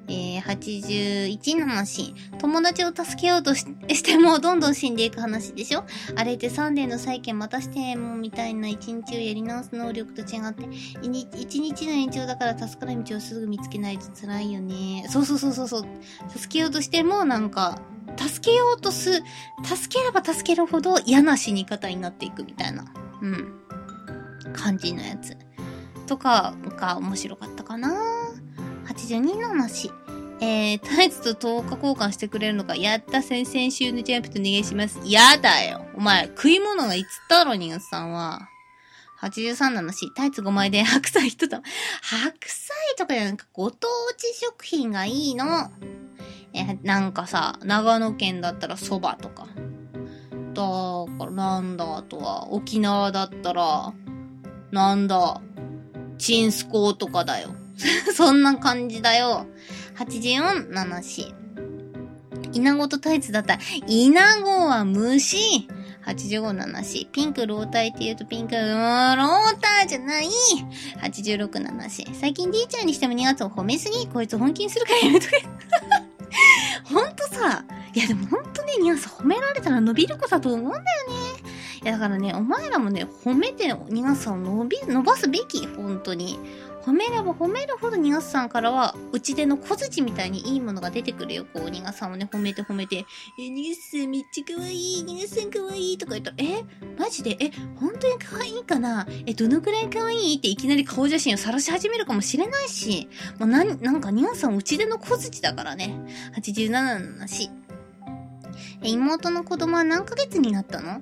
81の話。友達を助けようとしてもどんどん死んでいく話でしょ。あれってサンデーの債券またしてもみたいな一日をやり直す能力と違って、一日の延長だから助かる道をすぐ見つけないと辛いよね。そう。助けようとしてもなんか、助ければ助けるほど嫌な死に方になっていくみたいな。感じのやつ。とかが面白かったかな。82の話。タイツと10日交換してくれるのか。やった先々週のジャンプとお願いします。やだよ。お前、食い物がいつったろ、ニガさんは。83の話。タイツ5枚で白菜1玉。白菜とかじゃなんかご当地食品がいいの。なんかさ、長野県だったら蕎麦とか。だからなんだ、あとは、沖縄だったら、なんだ、チンスコーとかだよ。そんな感じだよ。84、7、イナゴとタイツだったら、イナゴは虫。85、7、ピンクロータイって言うとピンク、ロータじゃない。86、7、最近 D ちゃんにしても2月を褒めすぎ。こいつ本気にするからやめとけ。ほんとさ、いやでもほんとね、ニャンさん褒められたら伸びる子だと思うんだよね。いやだからね、お前らもね、褒めてニガさんを伸ばすべき、本当に。褒めれば褒めるほどニガさんからは、うちでの小槌みたいにいいものが出てくるよ。こう、ニガさんをね、褒めて、ニガさんめっちゃ可愛い、ニガさん可愛いとか言ったら、マジで本当に可愛いかなどのくらい可愛いっていきなり顔写真を晒し始めるかもしれないし、もうなんかニガさんうちでの小槌だからね。87の話。妹の子供は何ヶ月になったの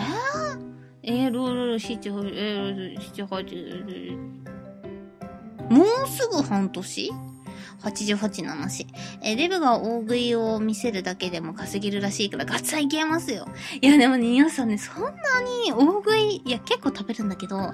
もうすぐ半年 ?88 の話。デブが大食いを見せるだけでも稼げるらしいからガッツリいけますよ。いやでもね、皆さんね、そんなに大食い、いや結構食べるんだけど、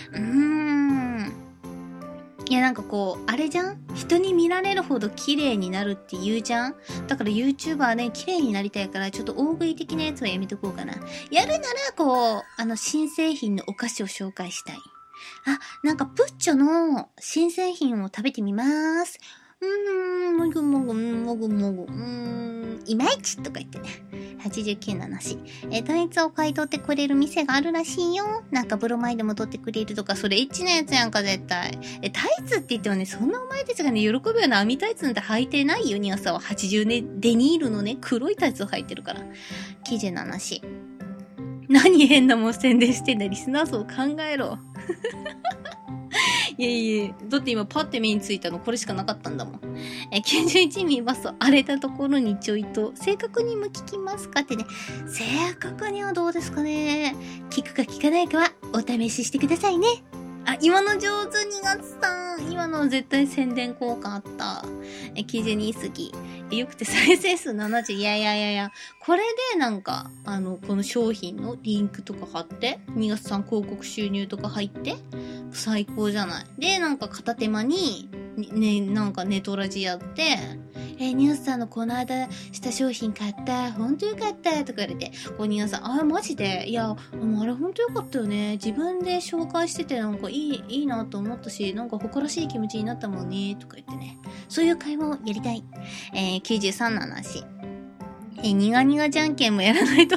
いやなんかこう、あれじゃん？人に見られるほど綺麗になるって言うじゃん？だから YouTuber ね、綺麗になりたいから、ちょっと大食い的なやつはやめとこうかな。やるならこう、新製品のお菓子を紹介したい。なんかプッチョの新製品を食べてみまーす。もぐもぐ、いまいちとか言ってね。89の話。タイツを買い取ってくれる店があるらしいよ。なんかブロマイドも取ってくれるとか、それエッチなやつやんか、絶対。タイツって言ってもね、そんなお前たちがね、喜ぶような網タイツなんて履いてないよ、ニアさんは。80年、デニールのね、黒いタイツを履いてるから。97の話。何変なもん宣伝してんだ、リスナー層考えろ。いや、だって今パッて目についたのこれしかなかったんだもん。91ミリバス荒れたところにちょいと、正確にも聞きますかってね。正確にはどうですかね。聞くか聞かないかはお試ししてくださいね。今の上手2月さん。今の絶対宣伝効果あった。92過ぎ。よくて再生数70。いや。これでなんか、この商品のリンクとか貼って、2月さん広告収入とか入って、最高じゃない。で、なんか片手間に、ね、なんかネトラジやって、ニュースさんのこの間した商品買った。ほんとよかった。とか言われて、こうニュースさん、マジでいや、あれほんとよかったよね。自分で紹介しててなんかいいなと思ったし、なんか誇らしい気持ちになったもんね。とか言ってね。そういう会話をやりたい。93の話。ニガじゃんけんもやらないと。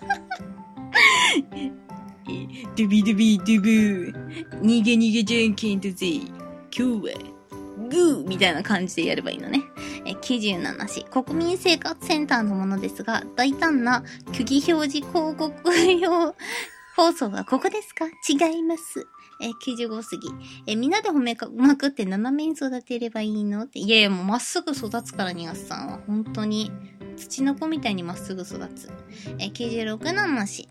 ドゥビドゥビドゥブー。ニゲじゃんけんだぜ。今日は、グーみたいな感じでやればいいのね。97し、国民生活センターのものですが、大胆な虚偽表示広告用放送はここですか？違います。95過ぎ。みんなで褒めまくって斜めに育てればいいのって。いやもうまっすぐ育つからニガスさんは。本当に。土の子みたいにまっすぐ育つ。96の話。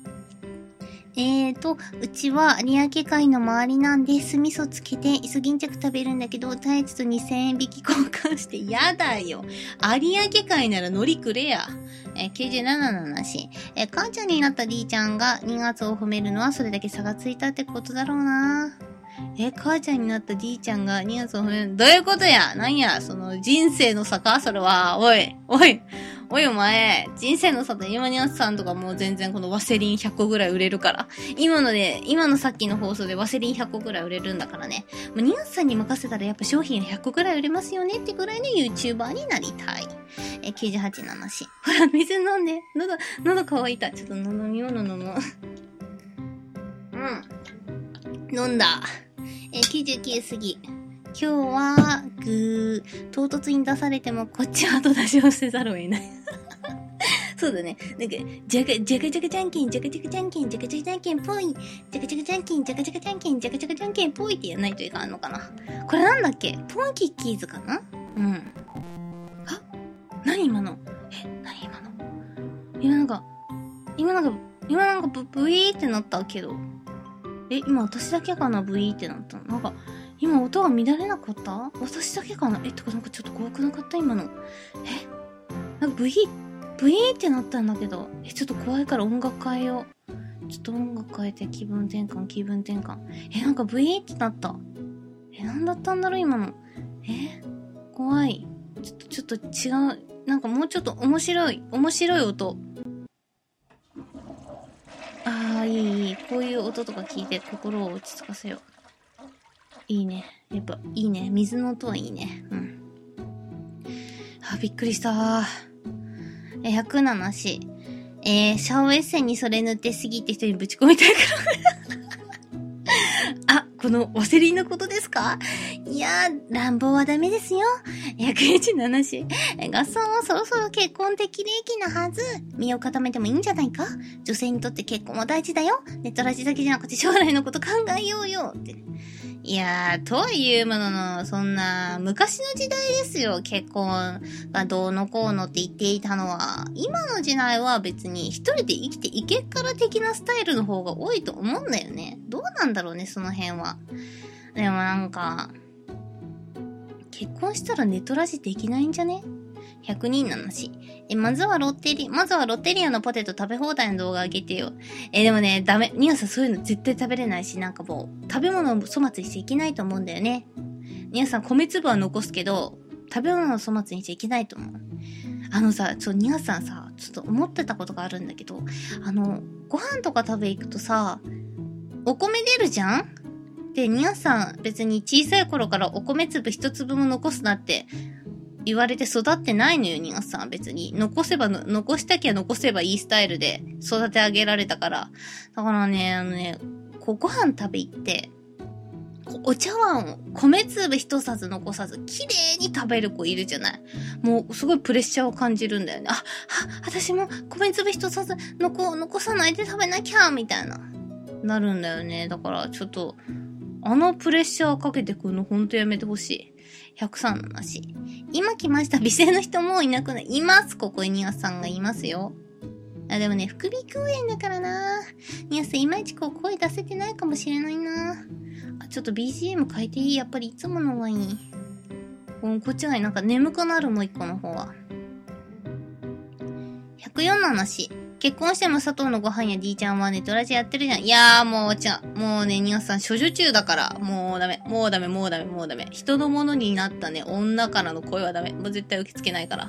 うちは有明海の周りなんで酢味噌つけてイソギンチャク食べるんだけど、タイツと2000円引き交換してやだよ。有明海なら乗りくれや。97の話。母ちゃんになった D ちゃんが2月を褒めるのはそれだけ差がついたってことだろうな。母ちゃんになった D ちゃんが2月を褒める。どういうことや？なんやその人生の差かそれは。おい。 おいお前、人生の里今にゃさんとかもう全然このワセリン100個ぐらい売れるから。今のさっきの放送でワセリン100個ぐらい売れるんだからね。もうニャンさんに任せたらやっぱ商品100個ぐらい売れますよねってぐらいの YouTuber になりたい。98なし。ほら、水飲んで。喉乾いた。ちょっと飲み物飲もう。飲んだ。99過ぎ。今日は、唐突に出されてもこっちは後出しをせざるを得ない。そうだね。なんか、じゃかじゃかじゃかじゃんけん、じゃかじゃかじゃんけん、じゃかじゃかじゃんけんぽい。じゃかじゃかじゃんけん、じゃかじゃかじゃんけん、じゃかじゃかじゃんけんぽいってやんないといかんのかな。これなんだっけ？ポンキッキーズかな？うん。あ？何今の？何今の？今なんかブイーってなったけど。今私だけかなブイーってなったの。なんか、今音が乱れなかった？私だけかな？とかなんかちょっと怖くなかった今の。なんかブイーってなったんだけど。ちょっと怖いから音楽変えよう。ちょっと音楽変えて気分転換。なんかブイーってなった。なんだったんだろう今の。怖い。ちょっと違う。なんかもうちょっと面白い音。いい。こういう音とか聞いて心を落ち着かせよう。いいね。やっぱ、いいね。水の音はいいね。うん。びっくりした。107し。シャワーエッセンにそれ塗ってすぎって人にぶち込みたいから。このワセリンのことですか？いやー、乱暴はダメですよ。117し。ガソンはそろそろ結婚適齢期なはず。身を固めてもいいんじゃないか？女性にとって結婚も大事だよ。ネットラジだけじゃなくて将来のこと考えようよ。って。いやー、とはいうものの、そんな、昔の時代ですよ。結婚がどうのこうのって言っていたのは。今の時代は別に一人で生きていけっから的なスタイルの方が多いと思うんだよね。どうなんだろうね、その辺は。でもなんか、結婚したらネトラジできないんじゃね？ 100 なし。まずはロッテリアのポテト食べ放題の動画あげてよ。でもね、ダメ。ニアさんそういうの絶対食べれないし、なんかもう、食べ物を粗末にしちゃいけないと思うんだよね。ニアさん米粒は残すけど、食べ物を粗末にしちゃいけないと思う。ニアさんさ、ちょっと思ってたことがあるんだけど、ご飯とか食べ行くとさ、お米出るじゃん？で、ニアさん別に小さい頃からお米粒一粒も残すなって言われて育ってないのよ、ニアさん別に。残したきゃ残せばいいスタイルで育て上げられたから。だからね、ご飯食べ行って、お茶碗を米粒一冊残さず、綺麗に食べる子いるじゃない。もう、すごいプレッシャーを感じるんだよね。私も米粒一冊残さないで食べなきゃ、みたいな。なるんだよね。だから、ちょっと、プレッシャーかけてくるのほんとやめてほしい。103の話。今来ました。美声の人もういなくない。います。ここにニアさんがいますよ。でもね、副鼻腔炎だからな。ニアさんいまいち声出せてないかもしれないな。ちょっと BGM 変えていい？やっぱりいつものがいい。こっちがいい。なんか眠くなるもう一個の方は。104の話。結婚しても佐藤のご飯や D ちゃんはネトラジやってるじゃん。いやーもうね、ニアさん、処女中だから、もうダメ。人のものになったね、女からの声はダメ。もう絶対受け付けないから。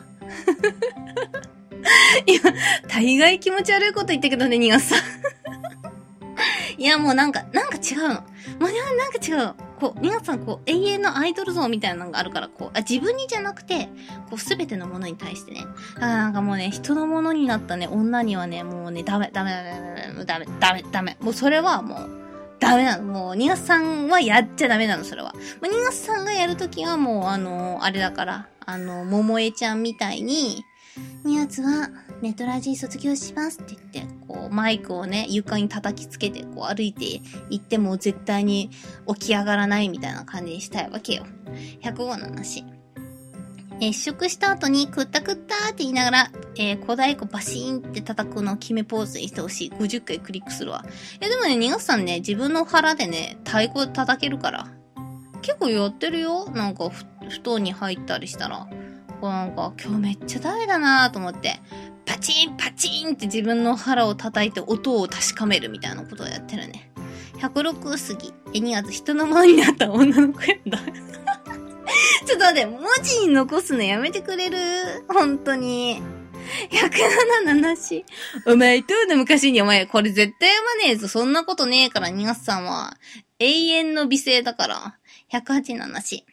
今、大概気持ち悪いこと言ったけどね、ニアさん。いや、もうなんか違うの。もうなんか違うの。皆さん永遠のアイドル像みたいなのがあるから、自分にじゃなくて、すべてのものに対してね。だからなんかもうね、人のものになったね、女にはね、もうね、ダメ。もうそれはもう、ダメなの。もう、ニガスさんはやっちゃダメなの、それは。ニガスさんがやるときはもう、あれだから、桃江ちゃんみたいに、ニヤツはネトラジー卒業しますって言って、マイクをね、床に叩きつけて、歩いて行っても絶対に起き上がらないみたいな感じにしたいわけよ。105の話。試食した後に食ったって言いながら、小太鼓バシーンって叩くのを決めポーズにしてほしい。50回クリックするわ。でもね、ニガスさんね、自分の腹でね、太鼓叩けるから。結構やってるよ。なんか、布団に入ったりしたら。なんか、今日めっちゃダメだなと思って、パチンって自分の腹を叩いて音を確かめるみたいなことをやってるね。106過ぎ。ニガツ人のものになった女の子やんだ。ちょっと待って、文字に残すのやめてくれる？本当に。 107なし。お前との昔にお前、これ絶対読まねえぞ。そんなことねえから、ニガスさんは。永遠の美声だから。108なし。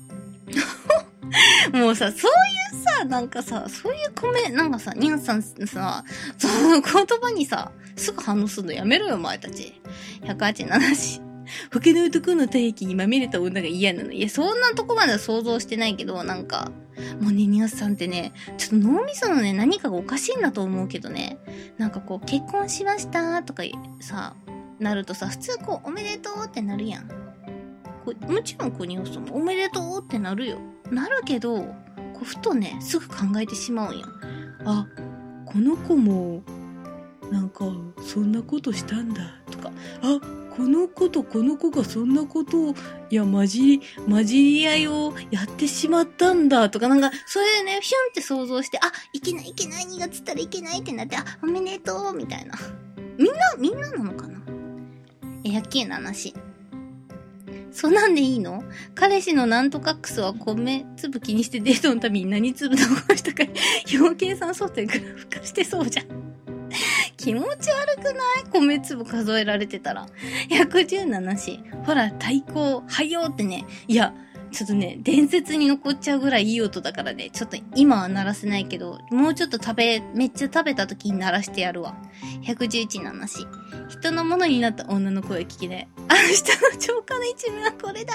もうさ、そういうさ、なんかさ、そういうなんかさ、ニガスさんさ、その言葉にさ、すぐ反応するのやめろよ、お前たち。108なし。他の男の体液にまみれた女が嫌なの。いや、そんなとこまでは想像してないけど、なんか、もうね、ニガスさんってね、ちょっと脳みそのね、何かがおかしいんだと思うけどね。なんかこう、結婚しましたとかさ、なるとさ、普通こう、おめでとうってなるやん。もちろんこう、ニガスさんもおめでとうってなるよ。なるけど、こう、ふとね、すぐ考えてしまうんや。あ、この子も、なんか、そんなことしたんだ、とか、あ、この子とこの子がそんなことを、いや、混じり合いをやってしまったんだ、とか、なんか、そういうね、ヒュンって想像して、あ、いけない、2月ったらいけないってなって、あ、おめでとう、みたいな。みんななのかな109の話。そんなんでいいの？彼氏のなんとかクスは米粒気にしてデートのたびに何粒残したか、表計算想定グラフ化してそうじゃん。気持ち悪くない？米粒数えられてたら。117し。ほら、太鼓、はよってね。いや、ちょっとね、伝説に残っちゃうぐらいいい音だからね、ちょっと今は鳴らせないけど、もうちょっとめっちゃ食べた時に鳴らしてやるわ。111なし。人のものになった女の声聞きで、明日の超過の一面はこれだ。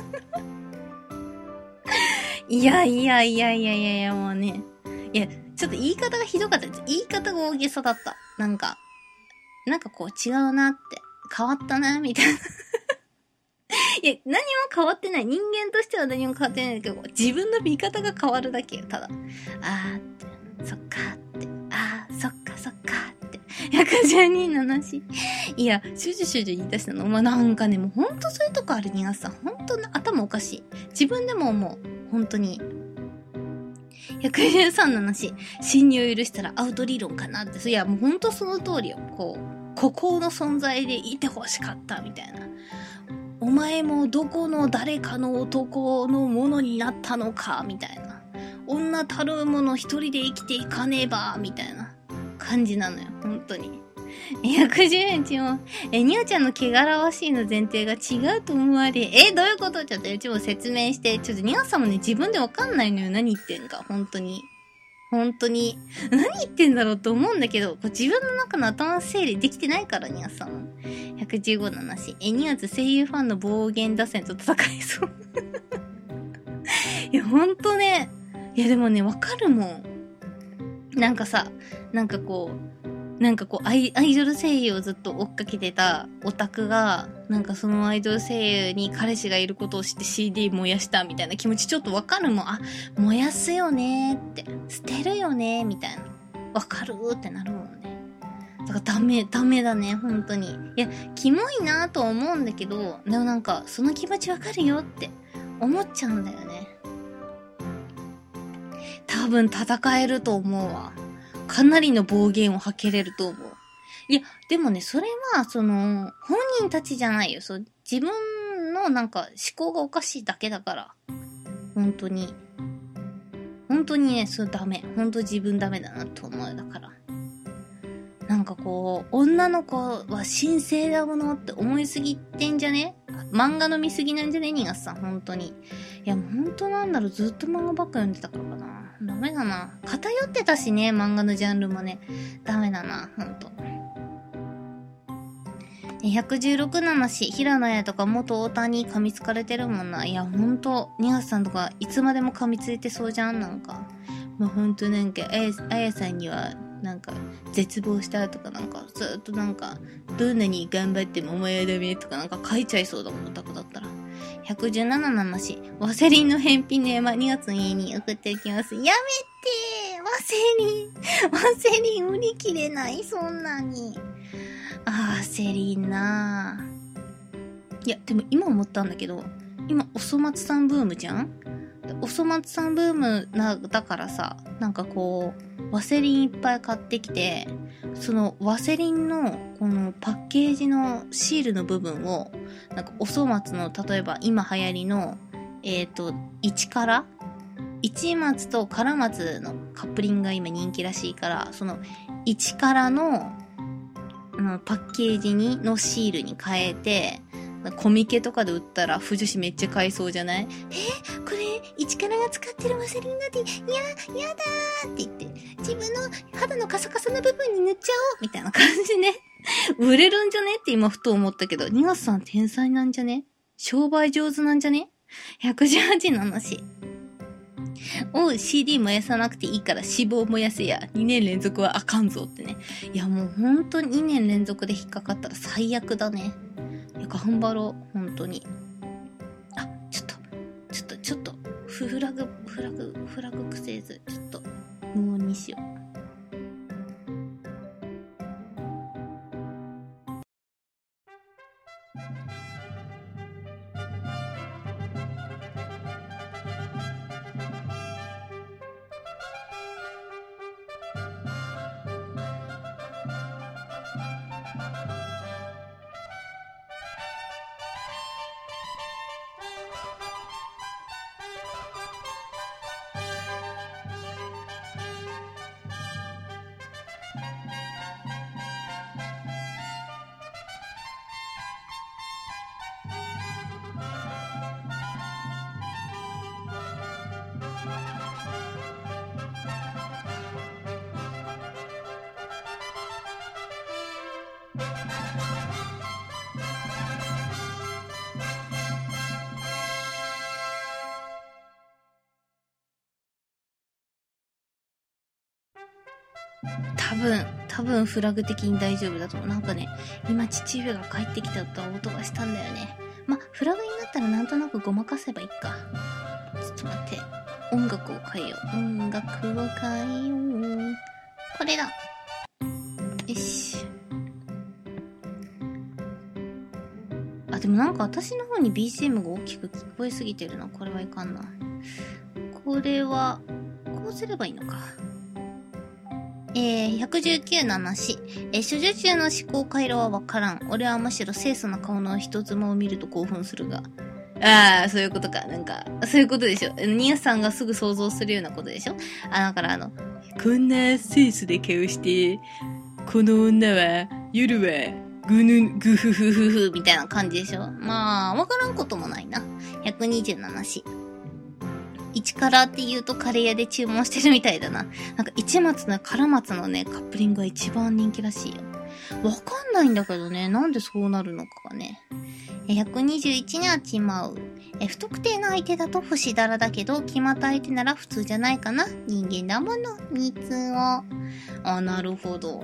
いや、もうね。いや、ちょっと言い方がひどかったです。言い方が大げさだった。なんかこう違うなって。変わったな、みたいな。いや、何も変わってない。人間としては何も変わってないんだけど、自分の見方が変わるだけよ、ただ。あーって、そっかーって、あー、そっかって。112の話。いや、シュジュ言い出したの。まあ、なんかね、もうほんとそういうとこあるニガさん。ほんと頭おかしい。自分でも思う。ほんとに。113の話。侵入を許したらアウト理論かなって。いや、もうほんとその通りよ。こう、孤高の存在でいてほしかった、みたいな。お前もどこの誰かの男のものになったのか、みたいな。女たるもの一人で生きていかねば、みたいな感じなのよ、本当に。110も、ニオちゃんの汚らわしいの前提が違うと思われ、どういうこと？ちょっとうちも説明して、ちょっとニオさんもね、自分でわかんないのよ、何言ってんか、本当に。何言ってんだろうと思うんだけど、こう自分の中の頭の整理できてないから、ニアさん。115の話。2月声優ファンの暴言打線と戦いそう。いや、ほんとね。いや、でもね、わかるもん。なんかさ、アイドル声優をずっと追っかけてたオタクが、なんかそのアイドル声優に彼氏がいることを知って CD 燃やしたみたいな気持ちちょっとわかるもん。あ、燃やすよねーって。捨てるよねーみたいな。わかるーってなるもんね。だからダメだね、本当に。いや、キモいなーとは思うんだけど、でもなんか、その気持ちわかるよって思っちゃうんだよね。多分戦えると思うわ。かなりの暴言を吐けれると思う。いや、でもね、それは、本人たちじゃないよ。自分のなんか思考がおかしいだけだから。本当にね、それダメ。本当自分ダメだなと思う。だから。なんかこう、女の子は神聖なものって思いすぎてんじゃね？漫画の見すぎなんじゃね？ニガスさん、本当に。いや、本当なんだろう、ずっと漫画ばっか読んでたからかな。ダメだな。偏ってたしね、漫画のジャンルもね。ダメだな、ほんと。116の話、平野綾とか元太田に噛みつかれてるもんな。いや、ほんと、ニガスさんとかいつまでも噛みついてそうじゃん、なんか。まあ、ほんとなんか、あやさんには、なんか、絶望したとかなんか、ずっとなんか、どんなに頑張ってもお前はダメとかなんか書いちゃいそうだもん、オタクだったら。117の話、ワセリンの返品の山2月の家に送っていきます。やめてー、ワセリン売り切れない、そんなに。ワセリンなぁ。いや、でも今思ったんだけど、今、おそ松さんブームじゃん？おそ松さんブームだからさ、なんかこう、ワセリンいっぱい買ってきて、そのワセリンのこのパッケージのシールの部分を、なんかおそ松の例えば今流行りの、1カラ市松と唐松のカップリングが今人気らしいから、その市からのパッケージのシールに変えて、コミケとかで売ったら、腐女子めっちゃ買いそうじゃない？これ、市からが使ってるワセリンだって、やだーって言って、自分の肌のカサカサな部分に塗っちゃおうみたいな感じね。売れるんじゃねって今ふと思ったけど、2月さん天才なんじゃね？商売上手なんじゃね？ 118 の話。CD 燃やさなくていいから脂肪燃やせや。2年連続はあかんぞってね。いやもう本当に2年連続で引っかかったら最悪だね。いや頑張ろう、本当に。あ、ちょっと、フラグ癖ず、ちょっと、無音にしよう。多分フラグ的に大丈夫だと思う。なんかね、今父上が帰ってきた音がしたんだよね。フラグになったらなんとなくごまかせばいいか。ちょっと待って。音楽を変えよう。音楽を変えよう。これだ。よし。あ、でもなんか私の方に BGM が大きく聞こえすぎてるな。これはいかんな。これは、こうすればいいのか。119の話。処女中の思考回路はわからん。俺はむしろ清楚な顔の人妻を見ると興奮するが。ああ、そういうことか。なんか、そういうことでしょ。ニアさんがすぐ想像するようなことでしょ。だからこんな清楚で顔して、この女は、夜は、ぐふふふふ、みたいな感じでしょ。まあ、わからんこともないな。127し。市からって言うとカレー屋で注文してるみたいだな。なんか市松の唐松のね、カップリングが一番人気らしいよ。わかんないんだけどね、なんでそうなるのかがね。121にはちまう。不特定な相手だと星だらだけど、決まった相手なら普通じゃないかな。人間だもの、ニーズを。あ、なるほど。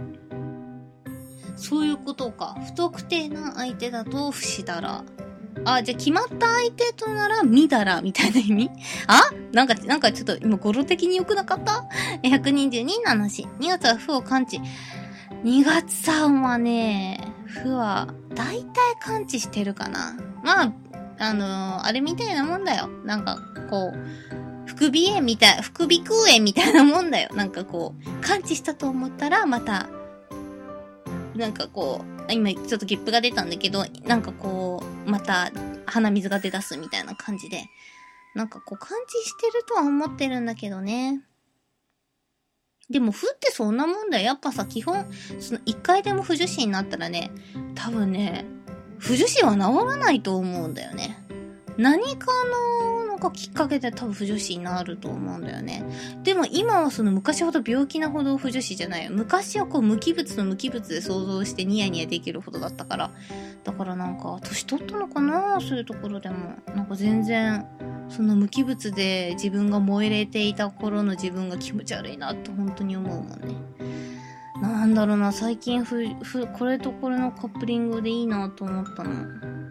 そういうことか。不特定な相手だと星だら。あ、じゃあ決まった相手となら、みだら、みたいな意味？なんかちょっと今語呂的に良くなかった？ 122 の話。2月は負を感知。2月さんはね、負は、だいたい感知してるかな。まあ、あれみたいなもんだよ。なんか、こう、副鼻炎みたい、副鼻腔炎みたいなもんだよ。なんかこう、感知したと思ったら、また、なんかこう、今ちょっとゲップが出たんだけど、なんかこう、また鼻水が出だすみたいな感じで、なんかこう感知してるとは思ってるんだけどね。でも、負ってそんなもんだよ。やっぱさ、基本、一回でも不女子になったらね、多分ね、不女子は治らないと思うんだよね。何かの、なんかきっかけで多分不女子になると思うんだよね。でも今は昔ほど病気なほど不女子じゃないよ。昔はこう無機物の無機物で想像してニヤニヤできるほどだったから。だからなんか、年取ったのかな、そういうところでも。なんか全然、無機物で自分が燃えれていた頃の自分が気持ち悪いなって本当に思うもんね。なんだろうな、最近これとこれのカップリングでいいなと思ったの。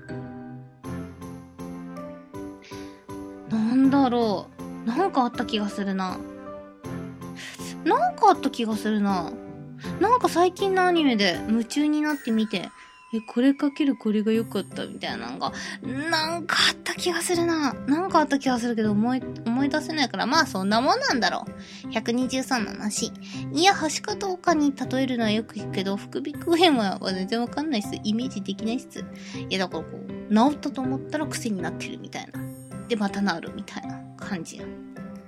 なんだろう。なんかあった気がするな。なんか最近のアニメで夢中になって見て、これかけるこれが良かったみたいなのが、なんかあった気がするな。なんかあった気がするけど思い出せないから、まあそんなもんなんだろう。123の話。いや、はしかとかに例えるのはよく聞くけど、副鼻腔炎は全然わかんないっす。イメージできないっす。いや、だからこう、治ったと思ったら癖になってるみたいな。で、また治るみたいな感じや。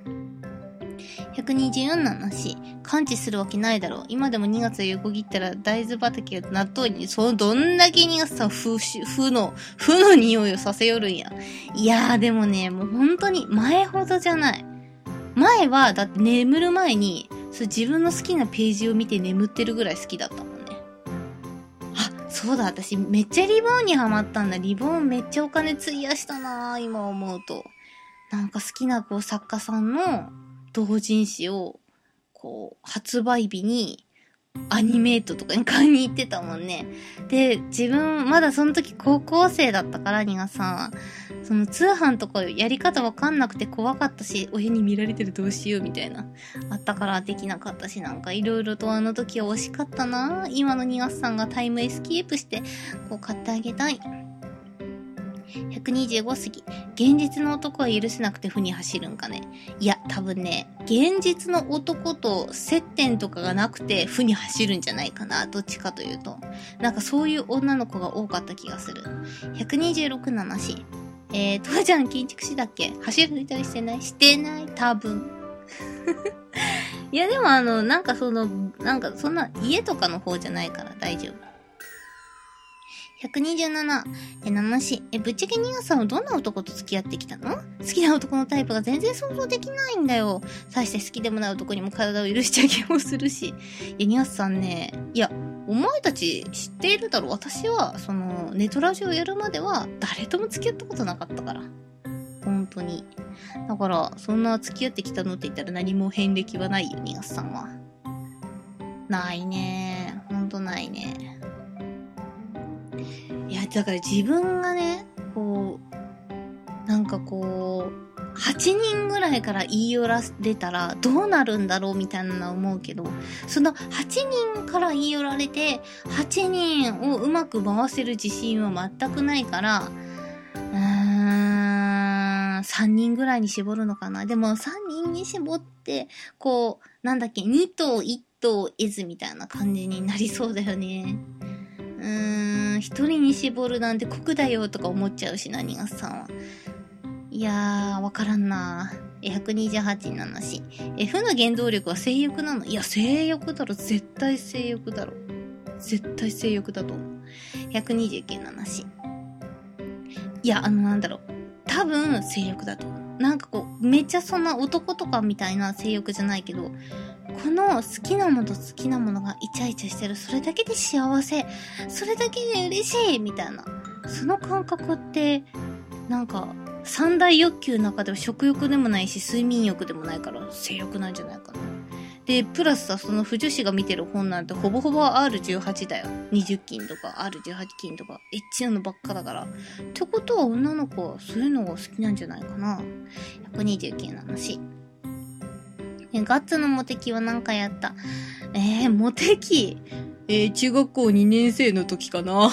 124なし。感知するわけないだろう。今でも2月横切ったら大豆畑が納豆に、どんだけ2月さん負の匂いをさせよるんや。いやーでもね、もう本当に前ほどじゃない。前は、だって眠る前に、自分の好きなページを見て眠ってるぐらい好きだったもんね。あ、そうだ、私めっちゃリボンにハマったんだ。リボンめっちゃお金費やしたなー、今思うと。なんか好きな作家さんの同人誌を、発売日にアニメートとかに買いに行ってたもんね。で、自分、まだその時高校生だったから、ニガさんは。その通販とかやり方わかんなくて怖かったし、親に見られてるどうしようみたいな。あったからできなかったし、なんかいろいろとあの時は惜しかったな。今のニガさんがタイムエスケープして、買ってあげたい。125過ぎ。現実の男は許せなくて負に走るんかね。いや、多分ね、現実の男と接点とかがなくて負に走るんじゃないかな。どっちかというと。なんかそういう女の子が多かった気がする。126ななし。父ちゃん建築士だっけ？走るたりしてない？してない？多分。いやでもなんかそんな家とかの方じゃないから大丈夫。127、7し。ぶっちゃけニガさんはどんな男と付き合ってきたの？好きな男のタイプが全然想像できないんだよ。さして好きでもない男にも体を許しちゃけもするし。いや、ニガさんね、いや、お前たち知っているだろ。私は、ネトラジオやるまでは誰とも付き合ったことなかったから。本当に。だから、そんな付き合ってきたのって言ったら何も遍歴はないよ、ニガさんは。ないね。ほんとないね。いや、だから自分がね、8人ぐらいから言い寄られたらどうなるんだろうみたいなのは思うけど、その8人から言い寄られて、8人をうまく回せる自信は全くないから、3人ぐらいに絞るのかな。でも3人に絞って、2頭1頭得ずみたいな感じになりそうだよね。1人に絞るなんて酷だよとか思っちゃうしな、ニガさんは。いやー、わからんな。128なし。負の原動力は性欲なの？いや、性欲だろ。絶対性欲だろ。絶対性欲だと思う。129なし。いや、多分性欲だと思う。なんかめっちゃそんな男とかみたいな性欲じゃないけど、この好きなものと好きなものがイチャイチャしてる。それだけで幸せ。それだけで嬉しいみたいな。その感覚って、なんか、三大欲求の中では食欲でもないし、睡眠欲でもないから性欲なんじゃないかな。で、プラスさ、その腐女子が見てる本なんてほぼほぼ R18 だよ。20禁とか R18 禁とか、エッチなのばっかだから。ってことは女の子はそういうのが好きなんじゃないかな。129なし。ガッツのモテ期は何回やった？モテ期？中学校2年生の時かな。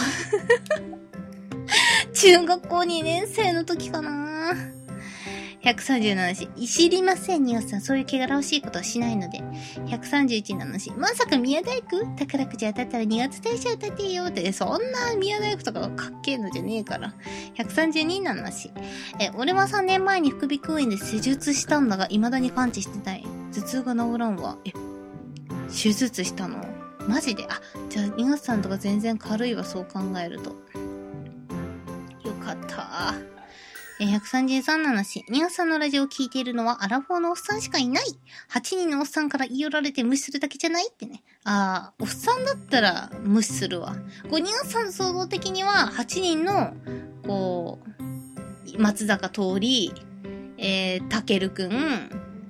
中学校2年生の時かな。137し。知りません、ニオさん。そういう汚らわしいことはしないので。131なし。まさか宮大工？宝くじ当たったら2月大社歌ってよって。そんな宮大工とかかっけえのじゃねえから。132なし。俺は3年前に副鼻腔炎で施術したんだが、未だに完治してない。頭痛が治らんわ。手術したの？マジで？じゃあ、ニガさんとか全然軽いわ、そう考えると。よかった。133なし。ニガさんのラジオを聞いているのはアラフォーのおっさんしかいない。8人のおっさんから言い寄られて無視するだけじゃないってね。おっさんだったら無視するわ。ニガさん想像的には8人の、松坂桃李、たけるくん、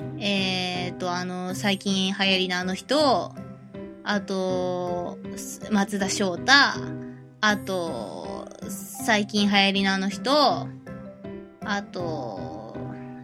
最近流行りのあの人、あと、松田翔太、あと、最近流行りのあの人、あと、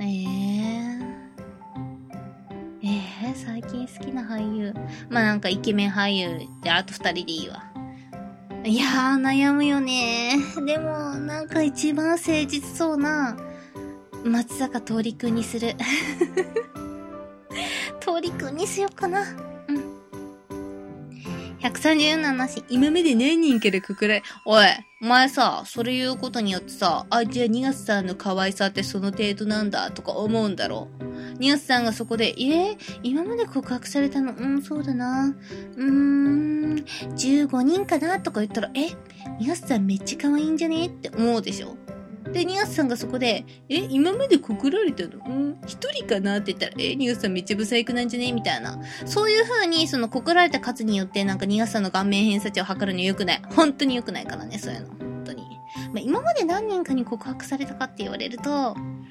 最近好きな俳優。なんかイケメン俳優であと2人でいいわ。いやー、悩むよね。でも、なんか一番誠実そうな、松坂桃李くんにする。桃李くんにしようかな。 137し、今まで何人からくくられ、おい、お前さ、それ言うことによってさ、あ、じゃあ2月さんの可愛さってその程度なんだとか思うんだろ。2月さんがそこで、今まで告白されたの、そうだな。15人かなとか言ったら、2月さんめっちゃ可愛いんじゃねって思うでしょ。で、2月さんがそこで、今まで告られたの1人かなって言ったら、2月さんめっちゃブサイクなんじゃねみたいな。そういう風に、その告られた数によって、なんか2月さんの顔面偏差値を測るの良くない。本当に良くないからね、そういうの。本当に。まあ、今まで何人かに告白されたかって言われると、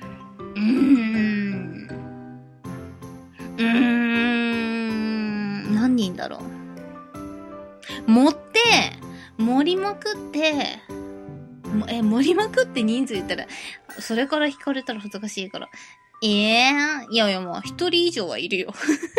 何人だろう。盛りまくって、盛りまくって人数言ったら、それから引かれたら恥ずかしいから。いや、まあ、一人以上はいるよ。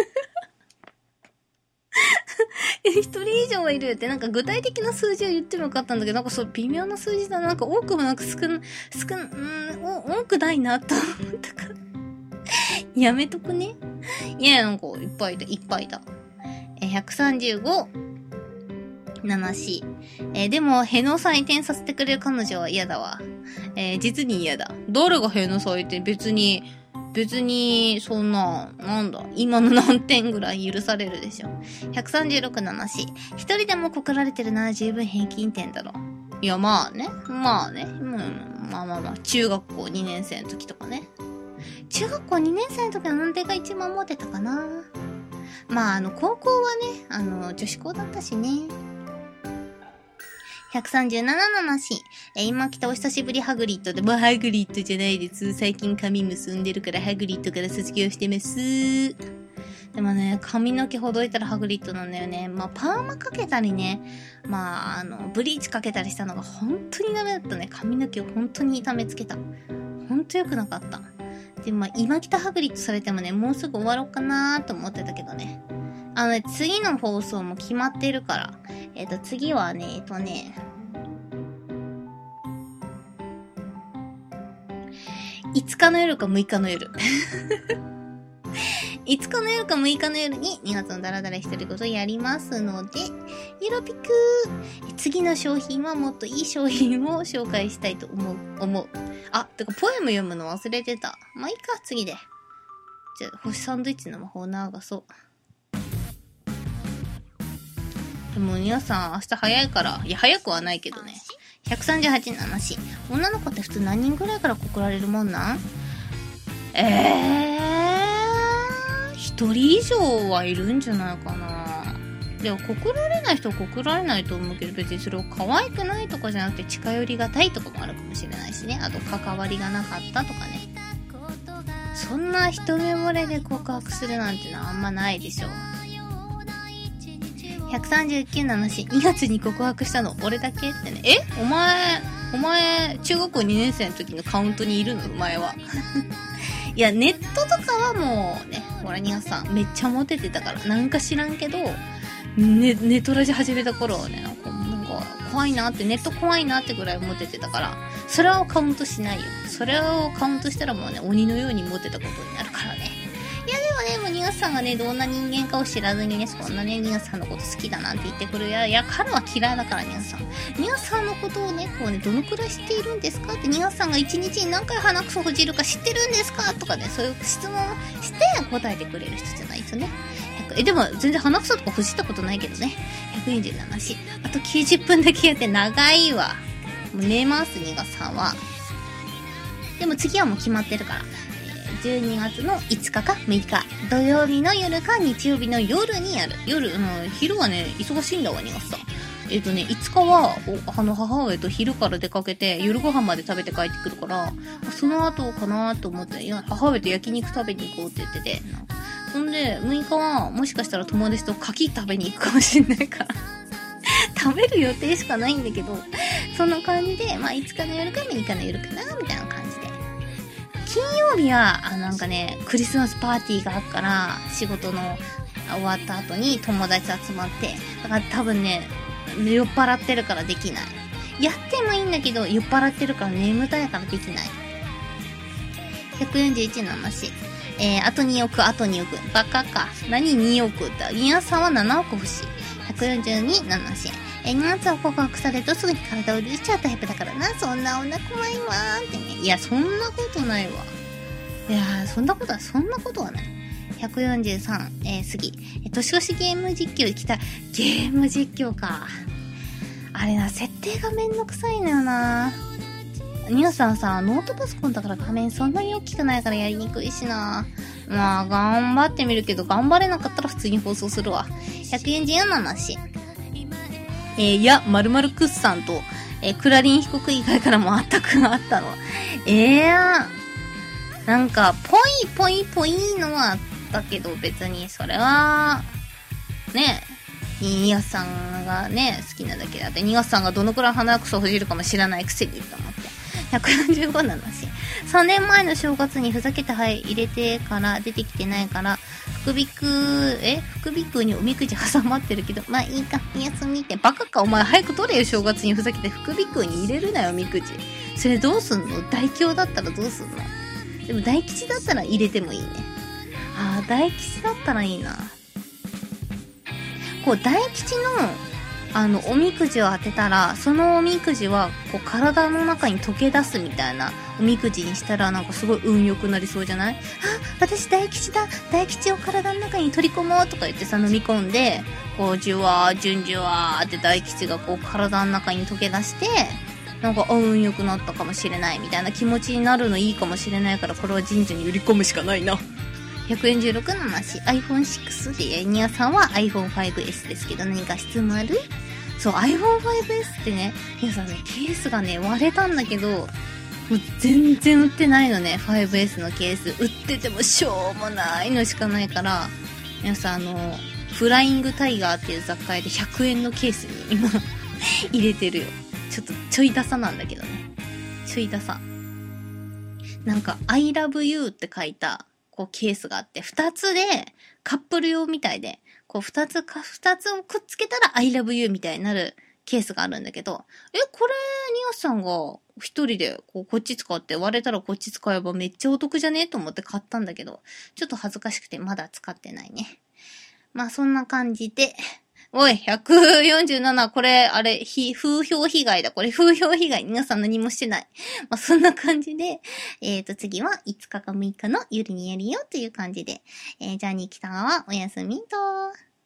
一人以上はいるよって、なんか具体的な数字を言ってもよかったんだけど、なんかそう、微妙な数字だな。なんか多くもなんか多くないなと思ったから。やめとくね。いや、なんかいっぱいだ。135。7C。でも、への採点させてくれる彼女は嫌だわ。実に嫌だ。誰がへの採点別に、そんな、なんだ、今の何点ぐらい許されるでしょ。136、7C。一人でも告られてるなら十分平均点だろ。いや、まあね。まあ、中学校2年生の時とかね。中学校2年生の時は何点が一番持ってたかな。まあ、高校はね、女子校だったしね。137、7C。今来たお久しぶりハグリッドで、ハグリッドじゃないです。最近髪結んでるからハグリッドから卒業してます。でもね、髪の毛ほどいたらハグリッドなんだよね。まあ、パーマかけたりね、まあ、ブリーチかけたりしたのが本当にダメだったね。髪の毛を本当に痛めつけた。本当良くなかった。で、まあ、今来たハグリッドされてもね、もうすぐ終わろうかなーと思ってたけどね。次の放送も決まってるから。次はね、5日の夜か6日の夜。5日の夜か6日の夜に2月のダラダラ一人ごとやりますので、よろぴくー。次の商品はもっといい商品を紹介したいと思う。あ、てかポエム読むの忘れてた。まあ、いいか、次で。じゃあ、星サンドイッチの魔法長そう。でも皆さん明日早いから、いや早くはないけどね。138、7C。女の子って普通何人ぐらいから告られるもんなん？一人以上はいるんじゃないかな。でも告られない人は告られないと思うけど、別にそれを可愛くないとかじゃなくて近寄りがたいとかもあるかもしれないしね。あと関わりがなかったとかね。そんな一目惚れで告白するなんてのはあんまないでしょ。139、7C。2月に告白したの俺だけってね。お前、中学校2年生の時のカウントにいるの？お前は。いや、ネットとかはもうね、ほら、2月さん、めっちゃモテてたから。なんか知らんけど、ネトラジ始めた頃はね、なんか怖いなって、ネット怖いなってぐらいモテてたから、それはカウントしないよ。それをカウントしたらもうね、鬼のようにモテたことになるからね。いやでもね、もうニガスさんがね、どんな人間かを知らずにね、そんなね、ニガスさんのこと好きだなんて言ってくる。いや、彼は嫌いだから、ニガスさん。ニガスさんのことをね、こうね、どのくらい知っているんですかって、ニガスさんが一日に何回鼻くそほじるか知ってるんですかとかね、そういう質問して答えてくれる人じゃないとね。でも、全然鼻くそとかほじったことないけどね。147し。あと90分だけやって長いわ。もう寝ます、ニガスさんは。でも次はもう決まってるから。12月の5日か6日。土曜日の夜か日曜日の夜にやる。昼はね、忙しいんだわ、ニガスさん。5日は、母親と昼から出かけて、夜ご飯まで食べて帰ってくるから、その後かなと思って、いや、母親と焼肉食べに行こうって言ってて。そんで、6日は、もしかしたら友達と柿食べに行くかもしれないから。食べる予定しかないんだけど、そんな感じで、まあ、5日の夜か6日の夜かな、みたいな感じで。金曜日は、なんかね、クリスマスパーティーがあるから、仕事の終わった後に友達集まって、だから多分ね、酔っ払ってるからできない。やってもいいんだけど、酔っ払ってるから眠たいからできない。141の話。あと2億。バカか。何2億って。皆さんは7億欲しい。 142の話。2月は告白されるとすぐに体を許しちゃうタイプだからな。そんな女怖いわーってね。いや、そんなことないわ。いやー、そんなことはない。143、次。年越しゲーム実況来た。ゲーム実況か。あれな、設定がめんどくさいのよな。ニューさんさ、ノートパソコンだから画面そんなに大きくないからやりにくいしな。まあ、頑張ってみるけど、頑張れなかったら普通に放送するわ。144の話。いや、〇〇クッさんと、クラリン被告以外からもあったくがあったの。なんか、ぽいのはあったけど、別にそれは、ね、ニガさんがね、好きなだけだって、ニガさんがどのくらい鼻くそほじるかも知らないくせにと思って。145なのし。3年前の正月にふざけて入れてから出てきてないから、福引くにおみくじ挟まってるけど、まあいいか、休みって。バカかお前早く取れよ、正月にふざけて福引くに入れるなよ、おみくじ。それどうすんの？大凶だったらどうすんの？でも大吉だったら入れてもいいね。あー、大吉だったらいいな。こう、大吉の、おみくじを当てたら、そのおみくじは、こう、体の中に溶け出すみたいなおみくじにしたら、なんかすごい運良くなりそうじゃない？あ、私大吉だ！大吉を体の中に取り込もうとか言ってさ、飲み込んで、こう、じゅわー、じゅんじゅわーって大吉がこう、体の中に溶け出して、なんか、運良くなったかもしれないみたいな気持ちになるのいいかもしれないから、これは神社に売り込むしかないな。146の話。iPhone6 で、ニアさんは iPhone5S ですけど、何か質問ある？そう、iPhone5S ってね、ニアさんね、ケースがね、割れたんだけど、もう全然売ってないのね、5S のケース。売っててもしょうもないのしかないから、皆さんフライングタイガーっていう雑貨屋で100円のケースに今、入れてるよ。ちょっとちょいダサなんだけどね。ちょいダサ。なんか、I love you って書いた、こうケースがあって、2つでカップル用みたいで、こう2つをくっつけたら I love you みたいになるケースがあるんだけど、これ、ニアさんが一人でこっち使って割れたらこっち使えばめっちゃお得じゃねと思って買ったんだけど、ちょっと恥ずかしくてまだ使ってないね。まあそんな感じで、おい、147、これ、風評被害だ。これ、風評被害。皆さん何もしてない。まあ、そんな感じで、次は5日か6日の夜にやるよという感じで、ジャニー北川おやすみと。